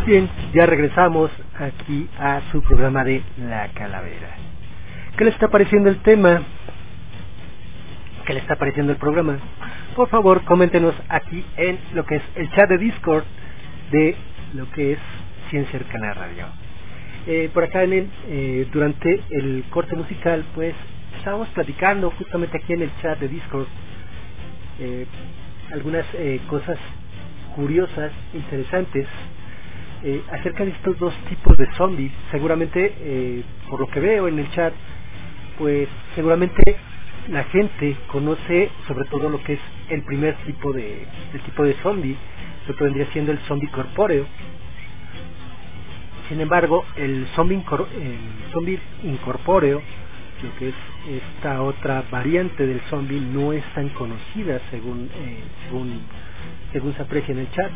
Bien, ya regresamos aquí a su programa de La Calavera. ¿Qué le está pareciendo el tema? ¿Qué le está pareciendo el programa? Por favor, coméntenos aquí en lo que es el chat de Discord de lo que es Ciencia Arcana Radio. Eh, por acá en el, eh, durante el corte musical, pues estábamos platicando justamente aquí en el chat de Discord eh, algunas eh, cosas curiosas, interesantes, eh, acerca de estos dos tipos de zombies. Seguramente, eh, por lo que veo en el chat, pues seguramente la gente conoce sobre todo lo que es el primer tipo de el tipo de zombie, lo que vendría siendo el zombie corpóreo. Sin embargo, el zombie, incor el zombie incorpóreo, lo que es esta otra variante del zombie, no es tan conocida según eh, según según se aprecia en el chat.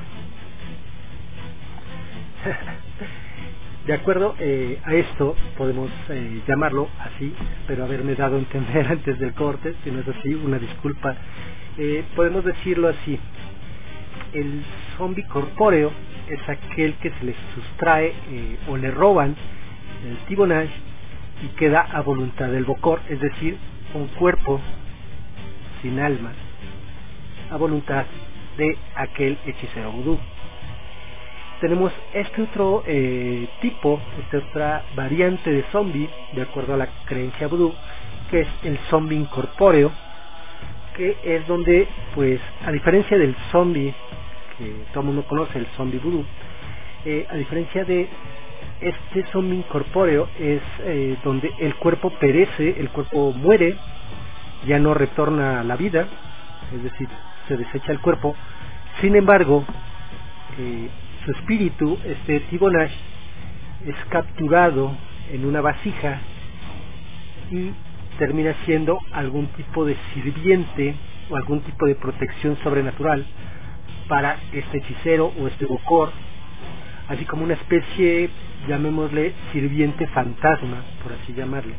De acuerdo eh, a esto, podemos eh, llamarlo así, espero haberme dado a entender antes del corte, si no es así, una disculpa. Eh, podemos decirlo así: el zombie corpóreo es aquel que se le sustrae eh, o le roban el T-Bonage y queda a voluntad del Bokor, es decir, un cuerpo sin alma, a voluntad de aquel hechicero vudú. Tenemos este otro eh, tipo, esta otra variante de zombie, de acuerdo a la creencia vudú, que es el zombie incorpóreo, que es donde, pues, a diferencia del zombie que todo el mundo conoce, el zombie vudú, eh, a diferencia de este zombie incorpóreo, es eh, donde el cuerpo perece, el cuerpo muere, ya no retorna a la vida, es decir, se desecha el cuerpo. Sin embargo, eh, su espíritu, este T-Bonage, es capturado en una vasija y termina siendo algún tipo de sirviente o algún tipo de protección sobrenatural para este hechicero o este Bokor, así como una especie, llamémosle, sirviente fantasma, por así llamarle.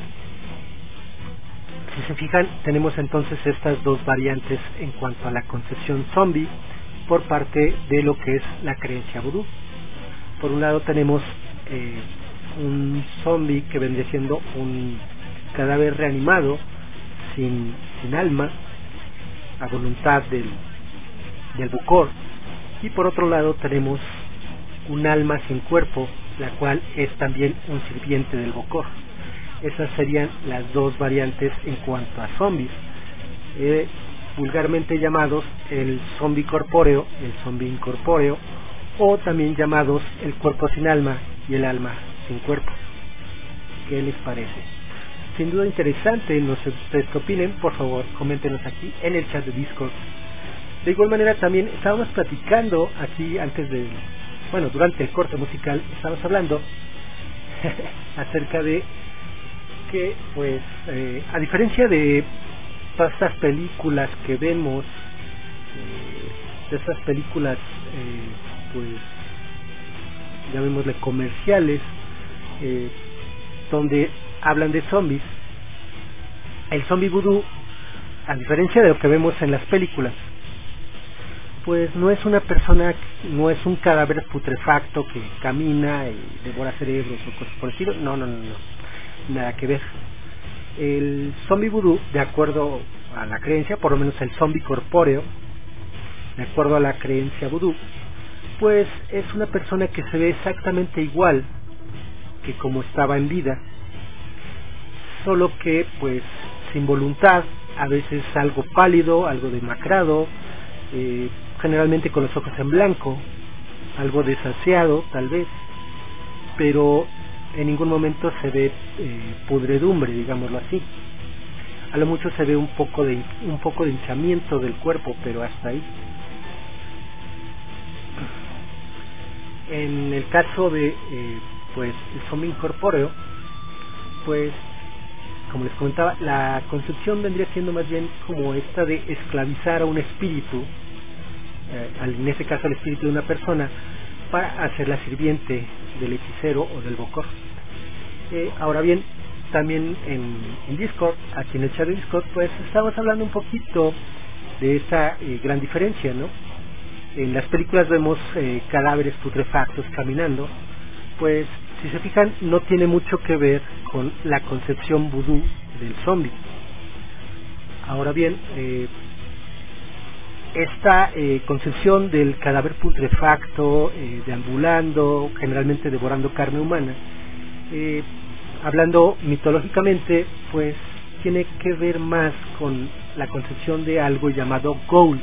Si se fijan, tenemos entonces estas dos variantes en cuanto a la concepción zombie por parte de lo que es la creencia vudú. Por un lado tenemos eh, un zombie que vendría siendo un cadáver reanimado sin, sin alma, a voluntad del, del Bokor, y por otro lado tenemos un alma sin cuerpo, la cual es también un sirviente del Bokor. Esas serían las dos variantes en cuanto a zombies, eh, vulgarmente llamados el zombie corpóreo, el zombie incorpóreo, o también llamados el cuerpo sin alma y el alma sin cuerpo. ¿Qué les parece? Sin duda interesante, no sé ustedes qué opinen, por favor coméntenos aquí en el chat de Discord. De igual manera también estábamos platicando aquí antes de, bueno, durante el corte musical, estábamos hablando acerca de que, pues, eh, a diferencia de todas estas películas que vemos, eh, de estas películas, eh, pues, llamémosle comerciales, eh, donde hablan de zombies, el zombie vudú, a diferencia de lo que vemos en las películas, pues no es una persona, no es un cadáver putrefacto que camina y devora cerebros o cosas por el estilo. No, no, no, no, nada que ver. El zombie vudú, de acuerdo a la creencia, por lo menos el zombie corpóreo, de acuerdo a la creencia vudú, pues es una persona que se ve exactamente igual que como estaba en vida, solo que, pues, sin voluntad, a veces algo pálido, algo demacrado, eh, generalmente con los ojos en blanco, algo desasiado tal vez, pero en ningún momento se ve eh, pudredumbre, digámoslo así. A lo mucho se ve un poco de un poco de hinchamiento del cuerpo, pero hasta ahí. En el caso de eh, pues el zombie incorpóreo, pues como les comentaba, la concepción vendría siendo más bien como esta de esclavizar a un espíritu, eh, en este caso el espíritu de una persona, para hacerla sirviente del hechicero o del Bokor. Eh, ahora bien, también en, en Discord, aquí en el chat de Discord, pues estamos hablando un poquito de esta eh, gran diferencia, ¿no? en las películas vemos eh, cadáveres putrefactos caminando, pues si se fijan no tiene mucho que ver con la concepción vudú del zombie. Ahora bien, eh, esta eh, concepción del cadáver putrefacto, eh, deambulando, generalmente devorando carne humana, eh, hablando mitológicamente, pues tiene que ver más con la concepción de algo llamado ghoul.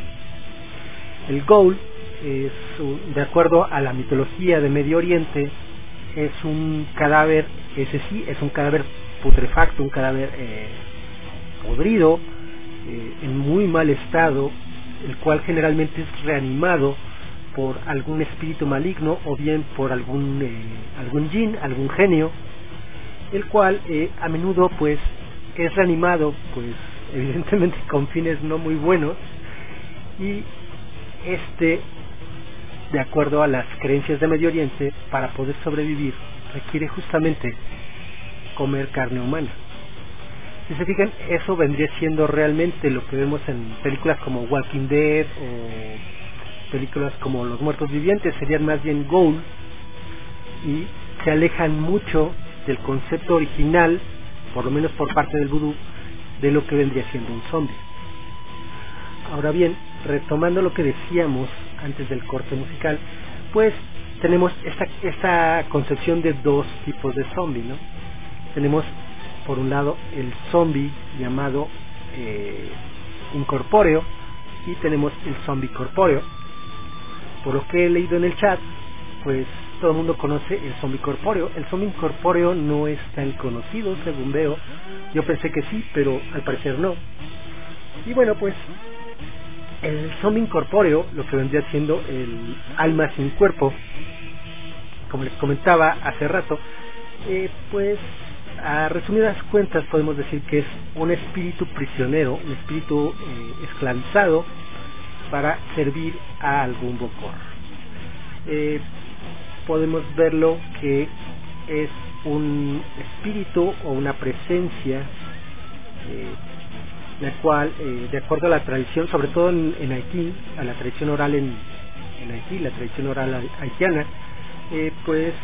El ghoul, es, de acuerdo a la mitología de Medio Oriente, es un cadáver, ese sí, es un cadáver putrefacto, un cadáver eh, podrido, eh, en muy mal estado, el cual generalmente es reanimado por algún espíritu maligno o bien por algún eh, algún jin, algún genio, el cual eh, a menudo pues es reanimado pues evidentemente con fines no muy buenos, y este, de acuerdo a las creencias de Medio Oriente, para poder sobrevivir requiere justamente comer carne humana. Si se fijan, eso vendría siendo realmente lo que vemos en películas como Walking Dead o películas como Los Muertos Vivientes, serían más bien ghoul, y se alejan mucho del concepto original, por lo menos por parte del vudú, de lo que vendría siendo un zombie. Ahora bien, retomando lo que decíamos antes del corte musical, pues tenemos esta, esta concepción de dos tipos de zombie, ¿no? Tenemos por un lado el zombie llamado eh, incorpóreo, y tenemos el zombie corpóreo. Por lo que he leído en el chat, pues todo el mundo conoce el zombie corpóreo. El zombie incorpóreo no es tan conocido, según veo. Yo pensé que sí, pero al parecer no. Y bueno, pues el zombie incorpóreo, lo que vendría siendo el alma sin cuerpo, como les comentaba hace rato, eh, pues a resumidas cuentas podemos decir que es un espíritu prisionero, un espíritu eh, esclavizado para servir a algún bokor. Eh, podemos verlo que es un espíritu o una presencia eh, la cual, eh, de acuerdo a la tradición, sobre todo en, en Haití, a la tradición oral en, en Haití, la tradición oral haitiana, eh, pues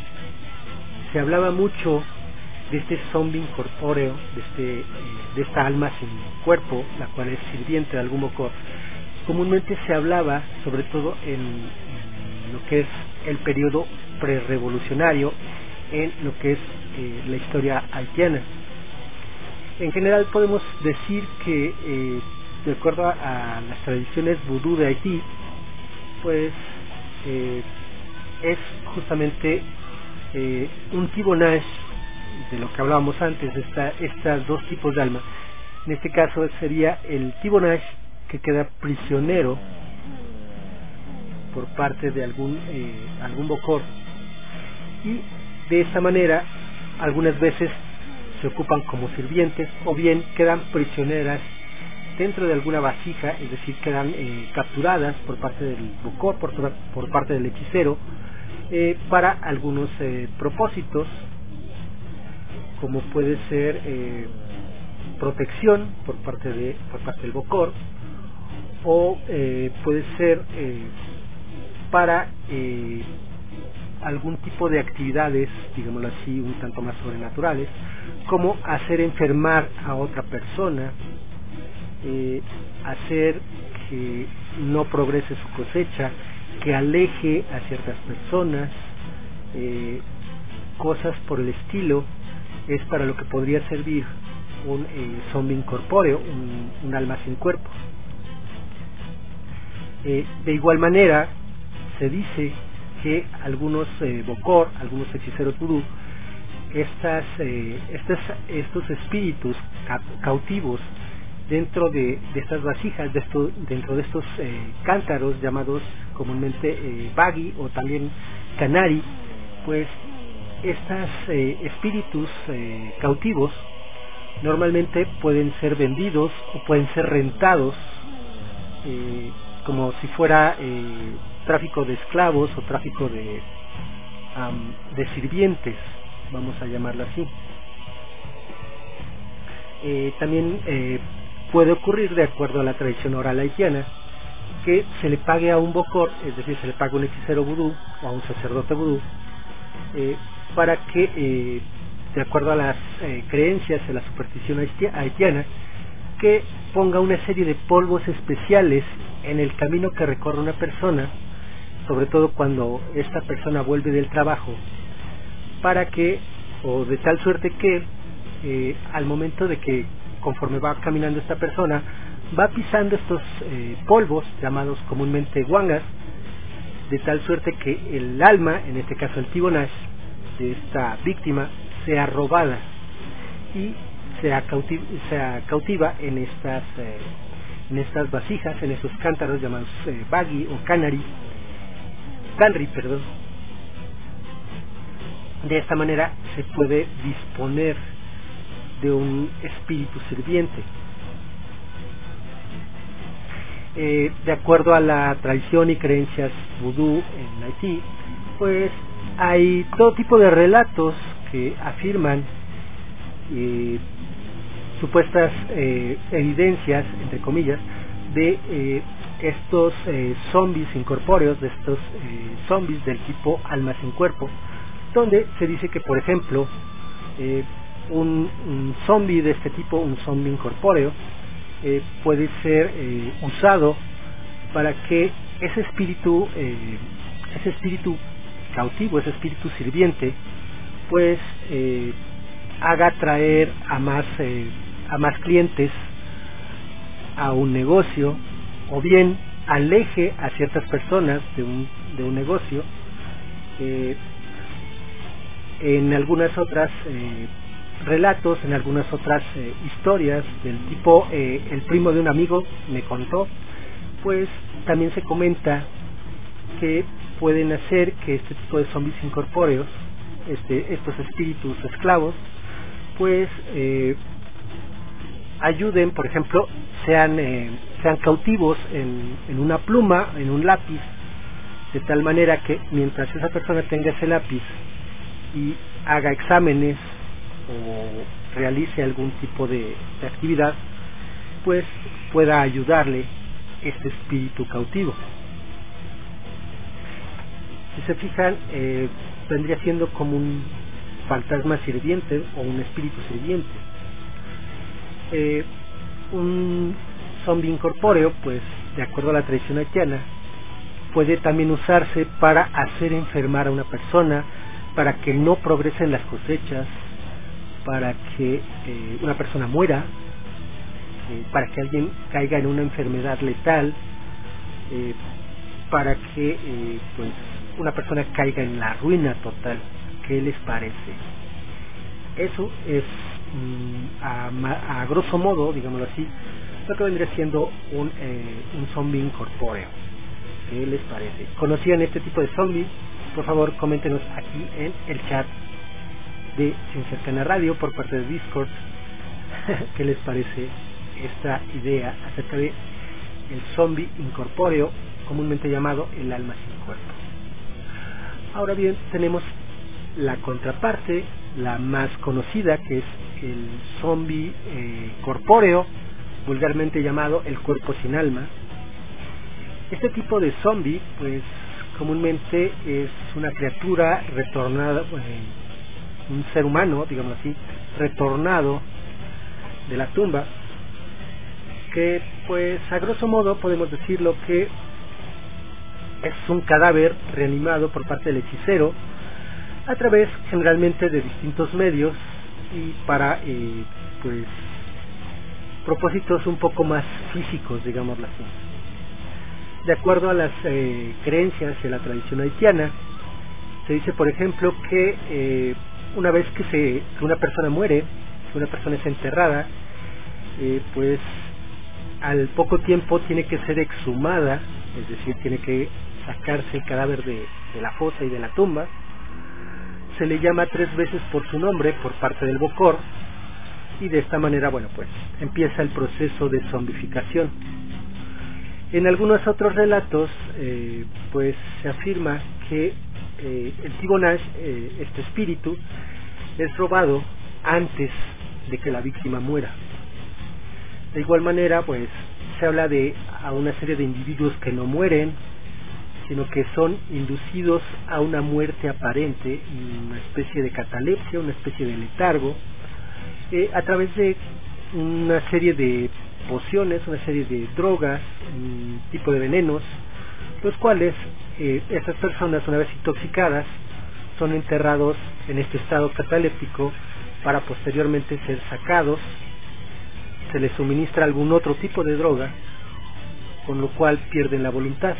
se hablaba mucho de este zombie incorpóreo, de, este, eh, de esta alma sin cuerpo, la cual es sirviente de algún bokor. Comúnmente se hablaba, sobre todo en, en lo que es el periodo prerrevolucionario, en lo que es eh, la historia haitiana. En general podemos decir que, eh, de acuerdo a, a las tradiciones vudú de Haití, pues eh, es justamente eh, un Tibonash, de lo que hablábamos antes, esta, estas dos tipos de alma. En este caso sería el Tibonash que queda prisionero por parte de algún eh, algún bokor, y de esa manera algunas veces se ocupan como sirvientes o bien quedan prisioneras dentro de alguna vasija, es decir, quedan eh, capturadas por parte del bokor, por, por parte del hechicero, eh, para algunos eh, propósitos, como puede ser eh, protección por parte de por parte del bokor, o eh, puede ser eh, para eh, algún tipo de actividades, digámoslo así, un tanto más sobrenaturales, como hacer enfermar a otra persona, eh, hacer que no progrese su cosecha, que aleje a ciertas personas, eh, cosas por el estilo. Es para lo que podría servir un eh, zombie incorpóreo, un, un alma sin cuerpo. Eh, de igual manera, se dice que algunos eh, bokor, algunos hechiceros vudú, estas, eh, estas, estos espíritus ca cautivos dentro de, de estas vasijas, de esto, dentro de estos eh, cántaros llamados comúnmente eh, bagui o también canari, pues estos eh, espíritus eh, cautivos normalmente pueden ser vendidos o pueden ser rentados, eh, como si fuera eh, tráfico de esclavos o tráfico de, um, de sirvientes, vamos a llamarlo así. Eh, también eh, puede ocurrir, de acuerdo a la tradición oral haitiana, que se le pague a un bokor, es decir, se le pague a un hechicero vudú o a un sacerdote vudú, eh, para que, eh, de acuerdo a las eh, creencias de la superstición haitiana, que ponga una serie de polvos especiales en el camino que recorre una persona, sobre todo cuando esta persona vuelve del trabajo, para que, o de tal suerte que, eh, al momento de que, conforme va caminando esta persona, va pisando estos eh, polvos, llamados comúnmente guangas, de tal suerte que el alma, en este caso el tibonash, de esta víctima, sea robada y sea, cautiv sea cautiva en estas eh, en estas vasijas, en estos cántaros llamados eh, bagui o canari, canri, perdón. De esta manera se puede disponer de un espíritu sirviente. Eh, de acuerdo a la tradición y creencias vudú en Haití, pues hay todo tipo de relatos que afirman eh, supuestas eh, evidencias, entre comillas, de eh, estos eh, zombies incorpóreos, de estos eh, zombies del tipo alma sin cuerpo, donde se dice que, por ejemplo, eh, un, un zombie de este tipo, un zombie incorpóreo, eh, puede ser eh, usado para que ese espíritu, eh, ese espíritu cautivo, ese espíritu sirviente, pues eh, haga atraer a más eh, a más clientes a un negocio, o bien aleje a ciertas personas de un de un negocio. Eh, en algunas otras eh, relatos, en algunas otras eh, historias del tipo eh, el primo de un amigo me contó, pues también se comenta que pueden hacer que este tipo de zombies incorpóreos, este, estos espíritus esclavos, pues eh, ayuden, por ejemplo, sean eh, sean cautivos en, en una pluma, en un lápiz, de tal manera que mientras esa persona tenga ese lápiz y haga exámenes o realice algún tipo de, de actividad, pues pueda ayudarle este espíritu cautivo. Si se fijan, eh, vendría siendo como un fantasma sirviente o un espíritu sirviente. Eh, un zombie incorpóreo, pues de acuerdo a la tradición haitiana, puede también usarse para hacer enfermar a una persona, para que no progresen las cosechas, para que eh, una persona muera, eh, para que alguien caiga en una enfermedad letal, eh, para que eh, pues una persona caiga en la ruina total. ¿Qué les parece? Eso es mmm, a, a grosso modo, digámoslo así, lo que vendría siendo un, eh, un zombie incorpóreo. ¿Qué les parece? ¿Conocían este tipo de zombie? Por favor, coméntenos aquí en el chat de Ciencia Arcana Radio por parte de Discord. ¿Qué les parece esta idea acerca de el zombie incorpóreo, comúnmente llamado el alma sin cuerpo? Ahora bien, tenemos la contraparte, la más conocida, que es el zombie eh, corpóreo, vulgarmente llamado el cuerpo sin alma. Este tipo de zombie, pues comúnmente es una criatura retornada, eh, un ser humano, digamos así, retornado de la tumba, que pues a grosso modo podemos decirlo que es un cadáver reanimado por parte del hechicero a través generalmente de distintos medios y para eh, pues propósitos un poco más físicos, digámoslo así. De acuerdo a las eh, creencias de la tradición haitiana, se dice, por ejemplo, que eh, una vez que, se, que una persona muere, que una persona es enterrada, eh, pues al poco tiempo tiene que ser exhumada, es decir, tiene que sacarse el cadáver de, de la fosa y de la tumba. Se le llama tres veces por su nombre por parte del bokor, y de esta manera, bueno, pues empieza el proceso de zombificación. En algunos otros relatos, eh, pues se afirma que eh, el tibonash, eh, este espíritu, es robado antes de que la víctima muera. De igual manera, pues se habla de a una serie de individuos que no mueren, sino que son inducidos a una muerte aparente, una especie de catalepsia, una especie de letargo, eh, a través de una serie de pociones, una serie de drogas, un tipo de venenos, los cuales eh, esas personas, una vez intoxicadas, son enterrados en este estado cataléptico para posteriormente ser sacados. Se les suministra algún otro tipo de droga, con lo cual pierden la voluntad.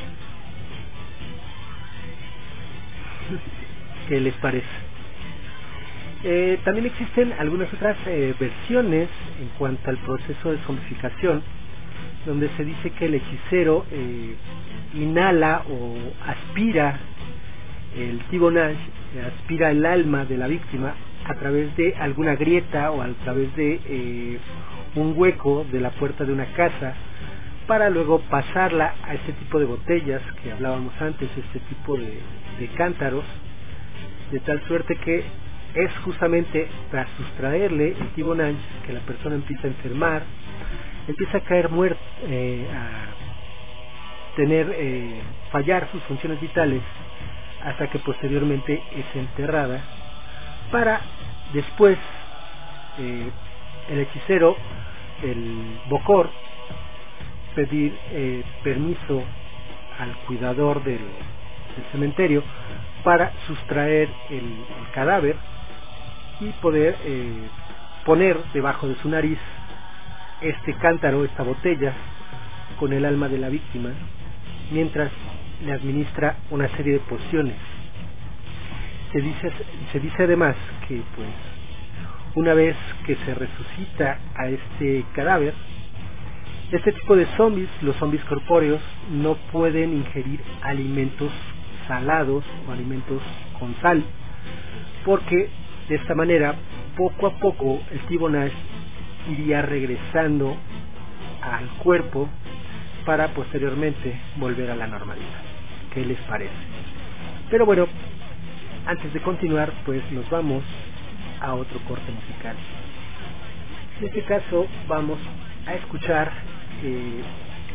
¿Qué les parece? Eh, también existen algunas otras eh, versiones en cuanto al proceso de zombificación, donde se dice que el hechicero eh, inhala o aspira el T-Bonage, aspira el alma de la víctima a través de alguna grieta o a través de eh, un hueco de la puerta de una casa, para luego pasarla a este tipo de botellas que hablábamos antes, este tipo de, de cántaros, de tal suerte que es justamente tras sustraerle el T-Bonage que la persona empieza a enfermar, empieza a caer muerta, eh, a tener, eh, fallar sus funciones vitales, hasta que posteriormente es enterrada, para después eh, el hechicero, el Bokor, pedir eh, permiso al cuidador del, del cementerio para sustraer el, el cadáver y poder eh, poner debajo de su nariz este cántaro, esta botella con el alma de la víctima, mientras le administra una serie de pociones. Se dice, se dice además que pues una vez que se resucita a este cadáver, este tipo de zombies, los zombies corpóreos, no pueden ingerir alimentos salados o alimentos con sal, porque de esta manera poco a poco el T-Bonage iría regresando al cuerpo para posteriormente volver a la normalidad. ¿Qué les parece? Pero bueno, antes de continuar, pues nos vamos a otro corte musical. En este caso vamos a escuchar eh,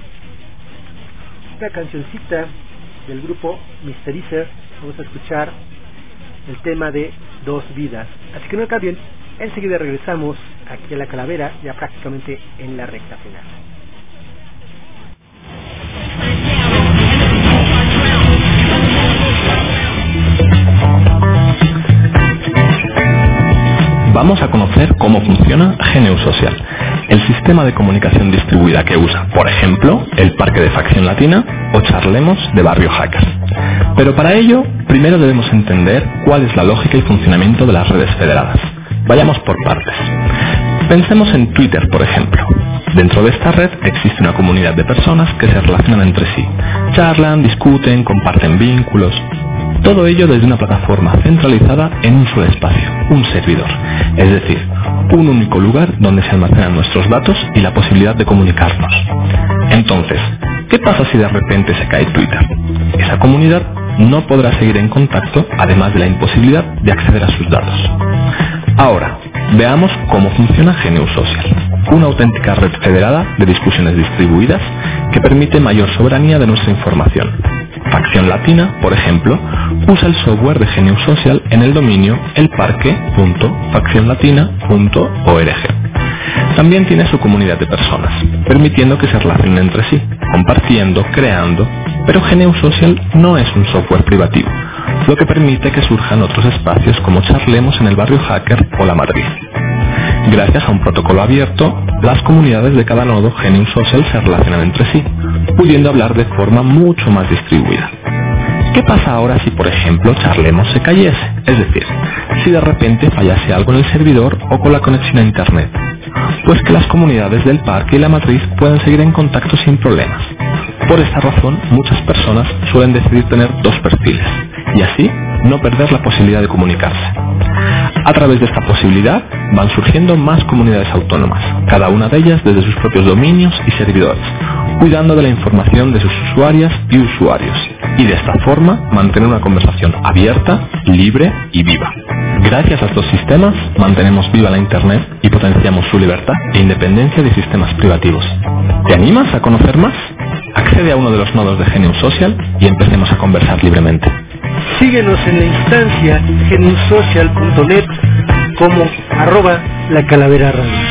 una cancioncita del grupo Mysterizer. Vamos a escuchar el tema de Dos Vidas. Así que no cambien, enseguida regresamos aquí a La Calavera, ya prácticamente en la recta final. Vamos a conocer cómo funciona Genius Social, el sistema de comunicación distribuida que usa, por ejemplo, el Parque de Facción Latina o Charlemos de Barrio Hackers. Pero para ello, primero debemos entender cuál es la lógica y funcionamiento de las redes federadas. Vayamos por partes. Pensemos en Twitter, por ejemplo. Dentro de esta red existe una comunidad de personas que se relacionan entre sí, charlan, discuten, comparten vínculos. Todo ello desde una plataforma centralizada en un solo espacio, un servidor, es decir, un único lugar donde se almacenan nuestros datos y la posibilidad de comunicarnos. Entonces, ¿qué pasa si de repente se cae Twitter? Esa comunidad no podrá seguir en contacto, además de la imposibilidad de acceder a sus datos. Ahora, veamos cómo funciona Genius Social, una auténtica red federada de discusiones distribuidas que permite mayor soberanía de nuestra información. Facción Latina, por ejemplo, usa el software de Genius Social en el dominio elparque punto facción latina punto org. También tiene su comunidad de personas, permitiendo que se relacionen entre sí, compartiendo, creando, pero Genius Social no es un software privativo, lo que permite que surjan otros espacios como Charlemos en el Barrio Hacker o La Matriz. Gracias a un protocolo abierto, las comunidades de cada nodo Genius Social se relacionan entre sí, pudiendo hablar de forma mucho más distribuida. ¿Qué pasa ahora si, por ejemplo, Charlemos se cayese? Es decir, si de repente fallase algo en el servidor o con la conexión a Internet. Pues que las comunidades del parque y la matriz pueden seguir en contacto sin problemas. Por esta razón, muchas personas suelen decidir tener dos perfiles, y así no perder la posibilidad de comunicarse. A través de esta posibilidad van surgiendo más comunidades autónomas, cada una de ellas desde sus propios dominios y servidores, cuidando de la información de sus usuarias y usuarios, y de esta forma mantener una conversación abierta, libre y viva. Gracias a estos sistemas mantenemos viva la Internet y potenciamos su libertad e independencia de sistemas privativos. ¿Te animas a conocer más? Accede a uno de los nodos de Genius Social y empecemos a conversar libremente. Síguenos en la instancia genius social punto net como arroba la calavera radio.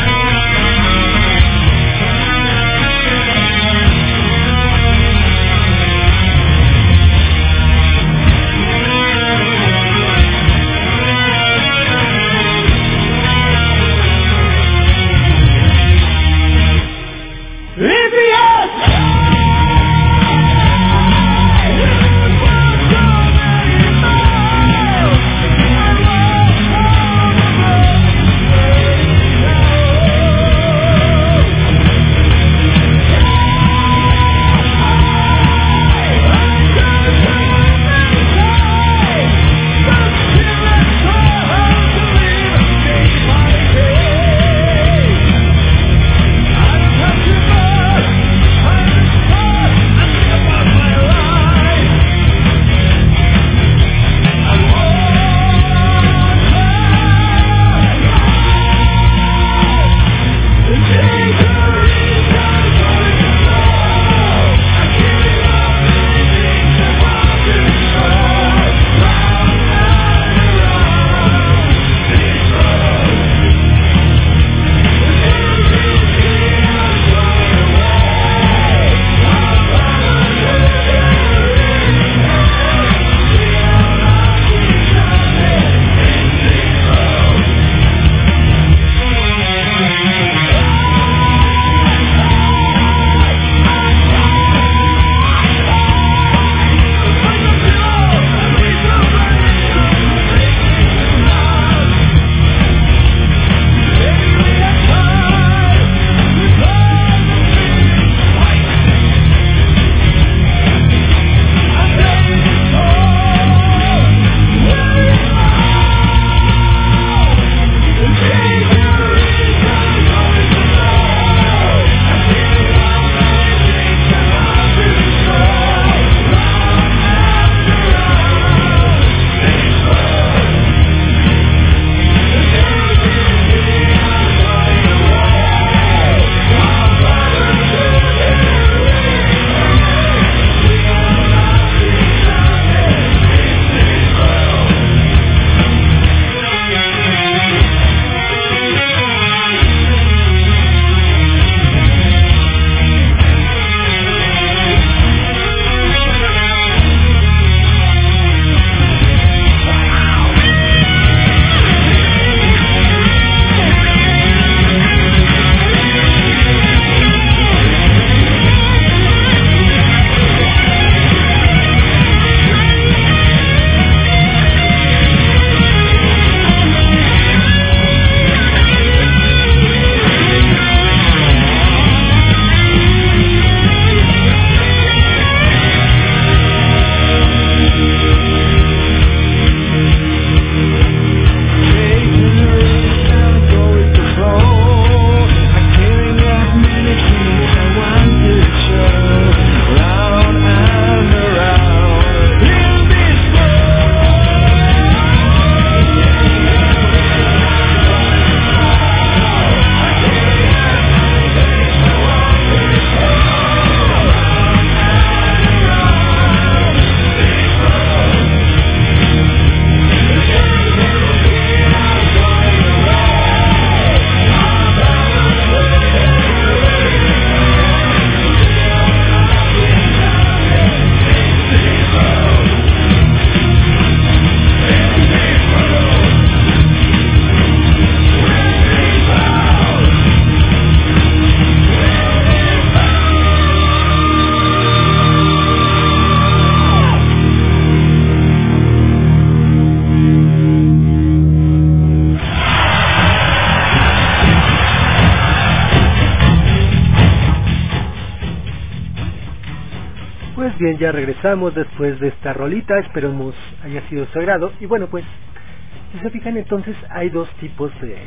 Pues bien, ya regresamos después de esta rolita, esperemos haya sido de su agrado. Y bueno, pues, si se fijan, entonces hay dos tipos de,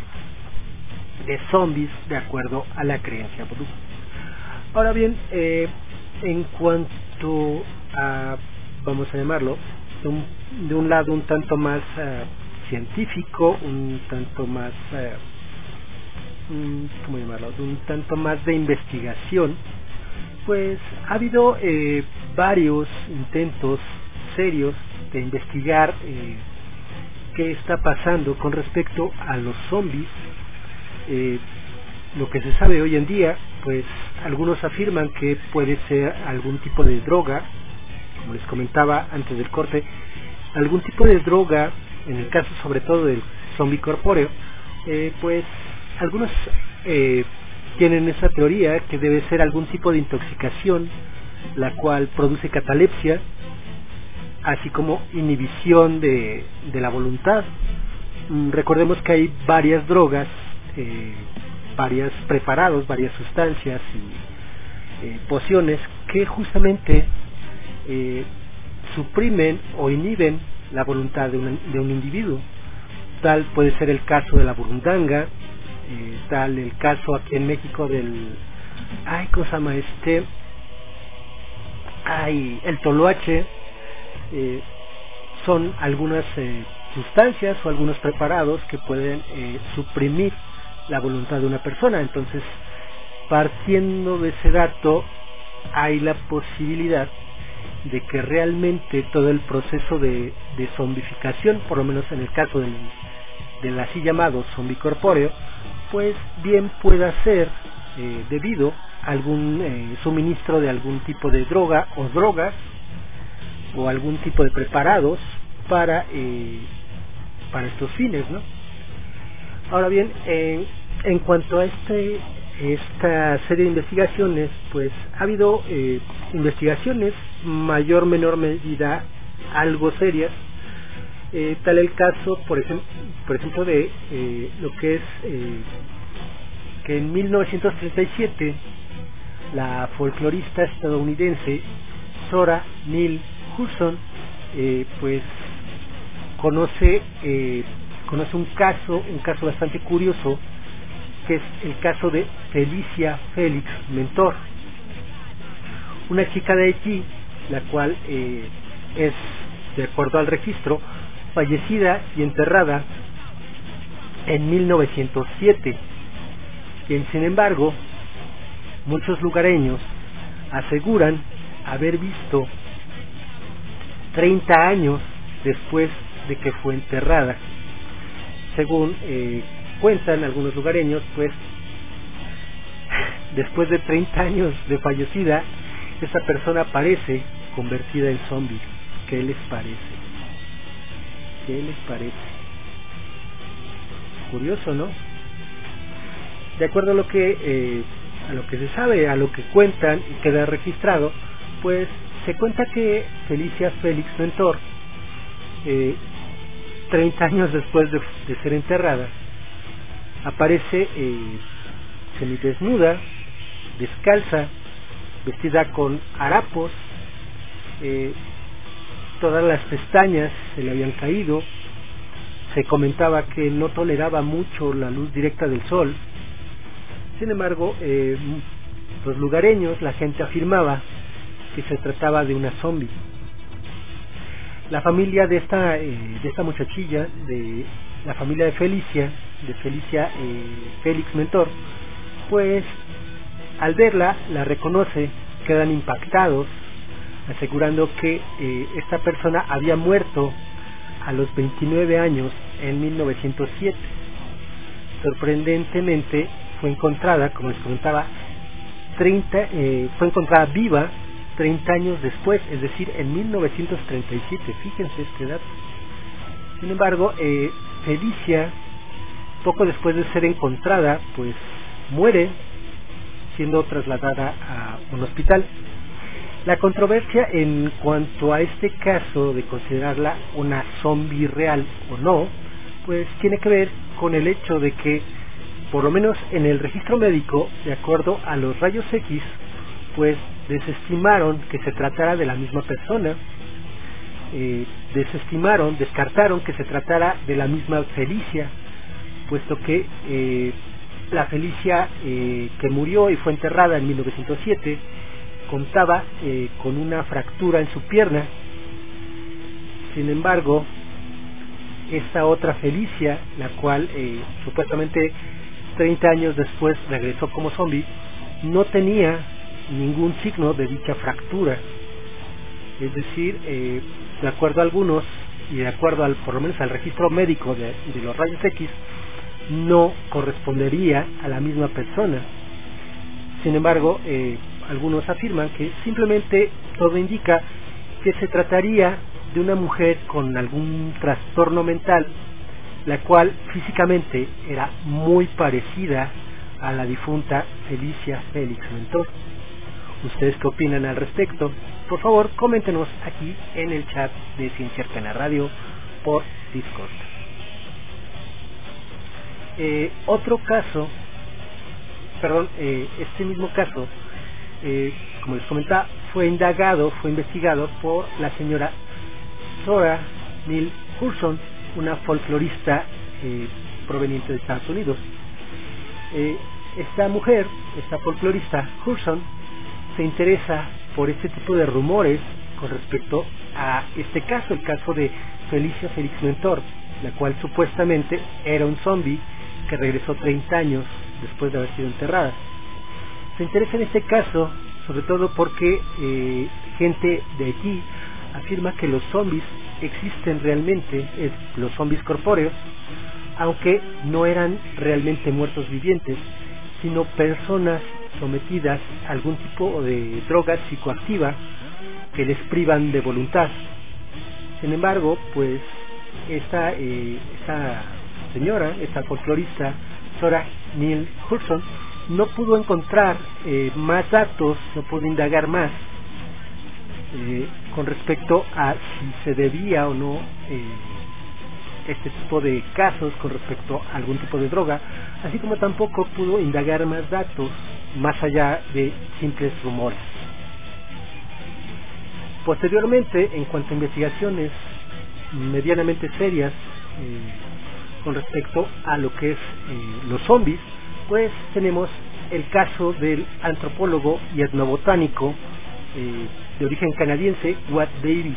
de zombies de acuerdo a la creencia vudú. Ahora bien, eh, en cuanto a, vamos a llamarlo, de un, de un lado un tanto más uh, científico, un tanto más, uh, ¿cómo llamarlo? De un tanto más de investigación, Pues ha habido eh, varios intentos serios de investigar eh, qué está pasando con respecto a los zombies. Eh, lo que se sabe hoy en día, pues algunos afirman que puede ser algún tipo de droga, como les comentaba antes del corte, algún tipo de droga, en el caso sobre todo del zombie corpóreo. Eh, pues algunos eh, tienen esa teoría que debe ser algún tipo de intoxicación, la cual produce catalepsia, así como inhibición de, de la voluntad. Mm, recordemos que hay varias drogas, eh, varios preparados, varias sustancias y eh, pociones que justamente eh, suprimen o inhiben la voluntad de un, de un individuo. Tal puede ser el caso de la burundanga, eh, tal el caso aquí en México del, ay, ¿cómo se llama este? Ay, el toloache. Eh, son algunas eh, sustancias o algunos preparados que pueden eh, suprimir la voluntad de una persona. Entonces, partiendo de ese dato, hay la posibilidad de que realmente todo el proceso de, de zombificación, por lo menos en el caso del, del así llamado zombie corpóreo, pues bien pueda ser eh, debido a algún eh, suministro de algún tipo de droga o drogas o algún tipo de preparados para eh, para estos fines, ¿no? Ahora bien, en, en cuanto a este esta serie de investigaciones, pues ha habido eh, investigaciones mayor o menor medida algo serias, eh, tal el caso, por ejemplo, por ejemplo de eh, lo que es eh, que en mil novecientos treinta y siete la folclorista estadounidense Zora Neale Hurston eh, pues conoce eh, conoce un caso un caso bastante curioso, que es el caso de Felicia Félix Mentor, una chica de Haití, la cual eh, es, de acuerdo al registro, fallecida y enterrada en mil novecientos siete, quien sin embargo muchos lugareños aseguran haber visto treinta años después de que fue enterrada. Según eh, cuentan algunos lugareños, pues después de treinta años de fallecida, esa persona aparece convertida en zombie. ¿Qué les parece? ¿Qué les parece? Curioso, ¿no? De acuerdo a lo que eh, a lo que se sabe, a lo que cuentan y queda registrado, pues se cuenta que Felicia Félix Mentor, eh, treinta años después de, de ser enterrada, aparece eh, semidesnuda, descalza, vestida con harapos, eh, todas las pestañas se le habían caído. Se comentaba que no toleraba mucho la luz directa del sol. Sin embargo, eh, los lugareños, la gente afirmaba que se trataba de una zombie. La familia de esta eh, de esta muchachilla, de la familia de Felicia, de Felicia eh, Félix Mentor, pues al verla, la reconoce, quedan impactados, asegurando que eh, esta persona había muerto a los veintinueve años en mil novecientos siete. Sorprendentemente fue encontrada, como les comentaba, treinta, eh, fue encontrada viva treinta años después, es decir, en mil novecientos treinta y siete. Fíjense este dato. Sin embargo, eh, Felicia, poco después de ser encontrada, pues muere, siendo trasladada a un hospital. La controversia en cuanto a este caso de considerarla una zombie real o no, pues tiene que ver con el hecho de que, por lo menos en el registro médico, de acuerdo a los rayos X, pues desestimaron que se tratara de la misma persona, eh, desestimaron, descartaron que se tratara de la misma Felicia, puesto que eh, la Felicia eh, que murió y fue enterrada en mil novecientos siete contaba eh, con una fractura en su pierna. Sin embargo, esta otra Felicia, la cual eh, supuestamente treinta años después regresó como zombie, no tenía ningún signo de dicha fractura. Es decir, eh, de acuerdo a algunos y de acuerdo al, por lo menos al registro médico de, de los rayos X, no correspondería a la misma persona. Sin embargo, eh, algunos afirman que simplemente todo indica que se trataría de una mujer con algún trastorno mental, la cual físicamente era muy parecida a la difunta Felicia Félix Mentor. ¿Ustedes qué opinan al respecto? Por favor, coméntenos aquí en el chat de Ciencia Arcana Radio por Discord. Eh, otro caso, perdón, eh, este mismo caso, eh, como les comentaba, fue indagado, fue investigado por la señora Zora Neale Hurston, una folclorista eh, proveniente de Estados Unidos. Eh, esta mujer, esta folclorista Hurston, se interesa por este tipo de rumores con respecto a este caso, el caso de Felicia Félix Mentor, la cual supuestamente era un zombie que regresó treinta años después de haber sido enterrada. Se interesa en este caso sobre todo porque eh, gente de Haití afirma que los zombies existen realmente, es, los zombies corpóreos, aunque no eran realmente muertos vivientes, sino personas sometidas a algún tipo de droga psicoactiva que les privan de voluntad. Sin embargo, pues esta, eh, esta señora, esta folclorista Zora Neale Hurston, no pudo encontrar eh, más datos, no pudo indagar más eh, con respecto a si se debía o no eh, este tipo de casos con respecto a algún tipo de droga, así como tampoco pudo indagar más datos más allá de simples rumores. Posteriormente, en cuanto a investigaciones medianamente serias eh, con respecto a lo que es eh, los zombies, pues tenemos el caso del antropólogo y etnobotánico eh, de origen canadiense Watt Davis.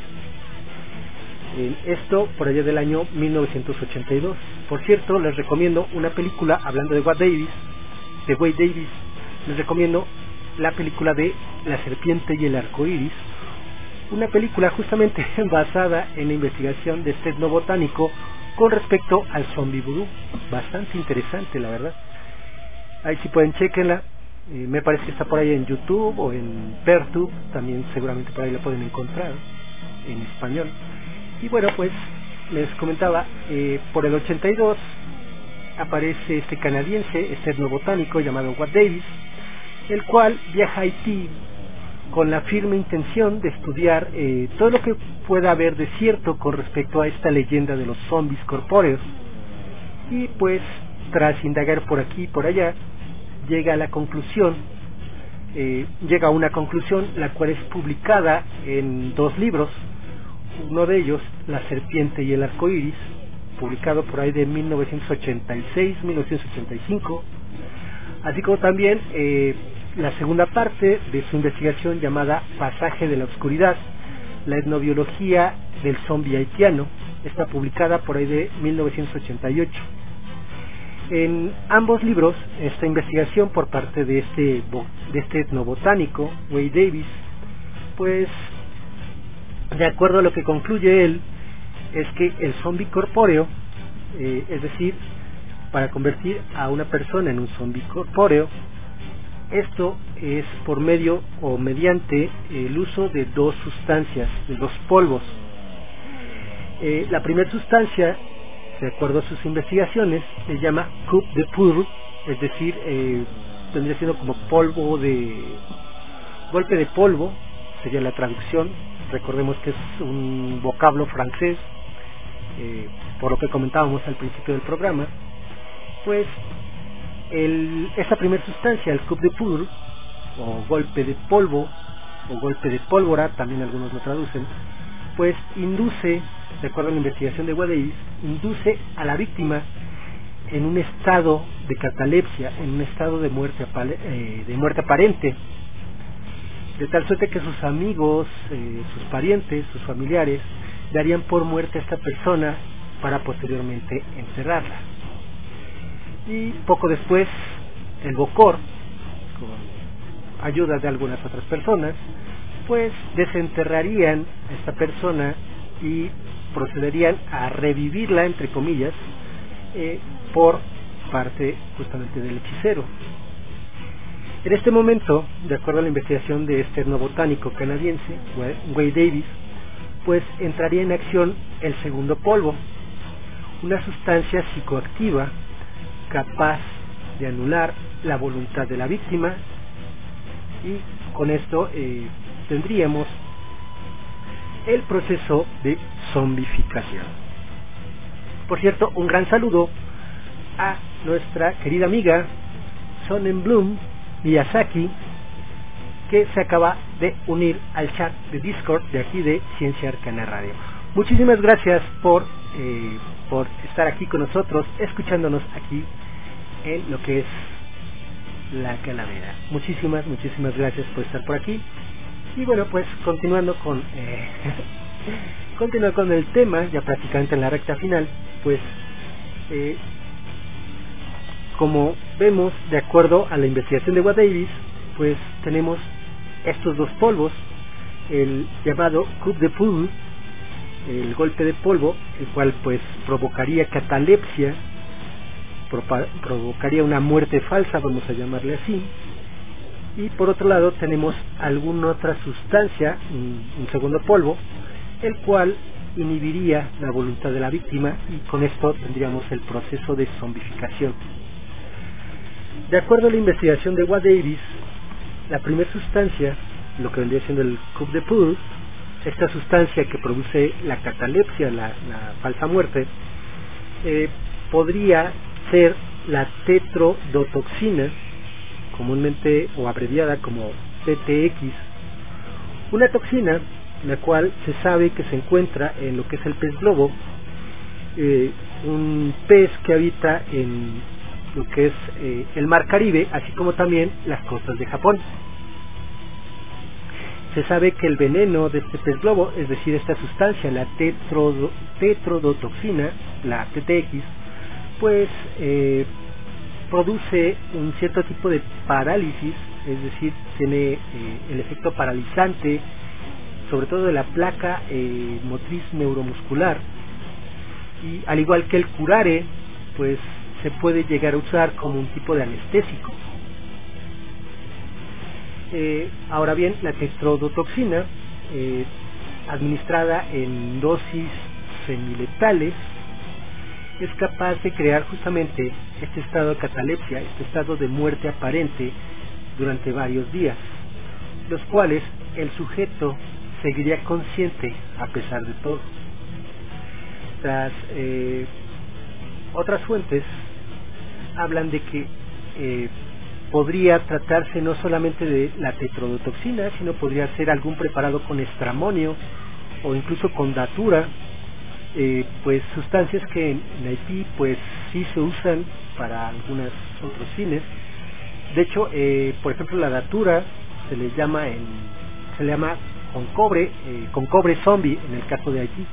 Eh, esto por allá del año mil novecientos ochenta y dos. Por cierto, les recomiendo una película, hablando de Watt Davis, de Wade Davis, les recomiendo la película de La serpiente y el arco iris, una película justamente basada en la investigación de este etnobotánico con respecto al zombie vudú. Bastante interesante, la verdad. Ahí si pueden, chequenla. Eh, me parece que está por ahí en YouTube o en Pertube, también seguramente por ahí la pueden encontrar en español. Y bueno, pues les comentaba, eh, por el ochenta y dos aparece este canadiense, este etnobotánico llamado Watt Davis, el cual viaja a Haití con la firme intención de estudiar eh, todo lo que pueda haber de cierto con respecto a esta leyenda de los zombies corpóreos. Y pues, tras indagar por aquí y por allá, llega a la conclusión, eh, llega a una conclusión, la cual es publicada en dos libros. Uno de ellos, La serpiente y el arco iris, publicado por ahí de mil novecientos ochenta y seis a mil novecientos ochenta y cinco, así como también eh, la segunda parte de su investigación llamada Pasaje de la Oscuridad, la etnobiología del zombie haitiano, está publicada por ahí de mil novecientos ochenta y ocho. En ambos libros, esta investigación por parte de este, de este etnobotánico, Wade Davis, pues de acuerdo a lo que concluye él, es que el zombie corpóreo, eh, es decir, para convertir a una persona en un zombie corpóreo, esto es por medio o mediante el uso de dos sustancias, de dos polvos. Eh, la primera sustancia, de acuerdo a sus investigaciones, se llama coup de poudre, es decir, eh, tendría siendo como polvo de golpe de polvo, sería la traducción. Recordemos que es un vocablo francés, eh, por lo que comentábamos al principio del programa. Pues el, esa primera sustancia, el coup de poudre, o golpe de polvo, o golpe de pólvora, también algunos lo traducen, pues induce, de acuerdo a la investigación de Watt Davis, induce a la víctima en un estado de catalepsia, en un estado de muerte, eh, de muerte aparente, de tal suerte que sus amigos, eh, sus parientes, sus familiares darían por muerta a esta persona para posteriormente enterrarla. Y poco después el Bokor, con, ayuda de algunas otras personas, pues desenterrarían a esta persona y procederían a revivirla, entre comillas, eh, por parte justamente del hechicero. En este momento, de acuerdo a la investigación de este etnobotánico canadiense, Wade Davis, pues entraría en acción el segundo polvo, una sustancia psicoactiva capaz de anular la voluntad de la víctima, y con esto eh, tendríamos el proceso de zombificación. Por cierto, un gran saludo a nuestra querida amiga Sonnenblum Miyazaki, que se acaba de unir al chat de Discord de aquí de Ciencia Arcana Radio. Muchísimas gracias por eh, por estar aquí con nosotros, escuchándonos aquí en lo que es La Calavera. Muchísimas, muchísimas gracias por estar por aquí. Y bueno, pues continuando con eh, continuando con el tema, ya prácticamente en la recta final, pues eh, como vemos, de acuerdo a la investigación de Wade Davis, pues tenemos estos dos polvos, el llamado coup de poudre, el golpe de polvo, el cual pues provocaría catalepsia, provocaría una muerte falsa, vamos a llamarle así. Y por otro lado tenemos alguna otra sustancia, un, un segundo polvo, el cual inhibiría la voluntad de la víctima, y con esto tendríamos el proceso de zombificación. De acuerdo a la investigación de Wade Davis, la primera sustancia, lo que vendría siendo el coup de poudre, esta sustancia que produce la catalepsia, la, la falsa muerte, eh, podría ser la tetrodotoxina, comúnmente o abreviada como T T X, una toxina la cual se sabe que se encuentra en lo que es el pez globo, eh, un pez que habita en lo que es eh, el mar Caribe, así como también las costas de Japón. Se sabe que el veneno de este pez globo, es decir, esta sustancia, la tetrodo, tetrodotoxina, la T T X, pues eh, produce un cierto tipo de parálisis, es decir, tiene eh, el efecto paralizante, sobre todo de la placa eh, motriz neuromuscular, y al igual que el curare, pues se puede llegar a usar como un tipo de anestésico. Eh, ahora bien, la tetrodotoxina, eh, administrada en dosis semiletales, es capaz de crear justamente este estado de catalepsia, este estado de muerte aparente durante varios días, los cuales el sujeto seguiría consciente a pesar de todo. Las eh, otras fuentes hablan de que eh, podría tratarse no solamente de la tetrodotoxina, sino podría ser algún preparado con estramonio o incluso con datura, eh, pues sustancias que en, en Haití pues sí se usan para algunos otros fines. De hecho, eh, por ejemplo, la datura se le llama en, se le llama con cobre, eh, con cobre zombie en el caso de Haití,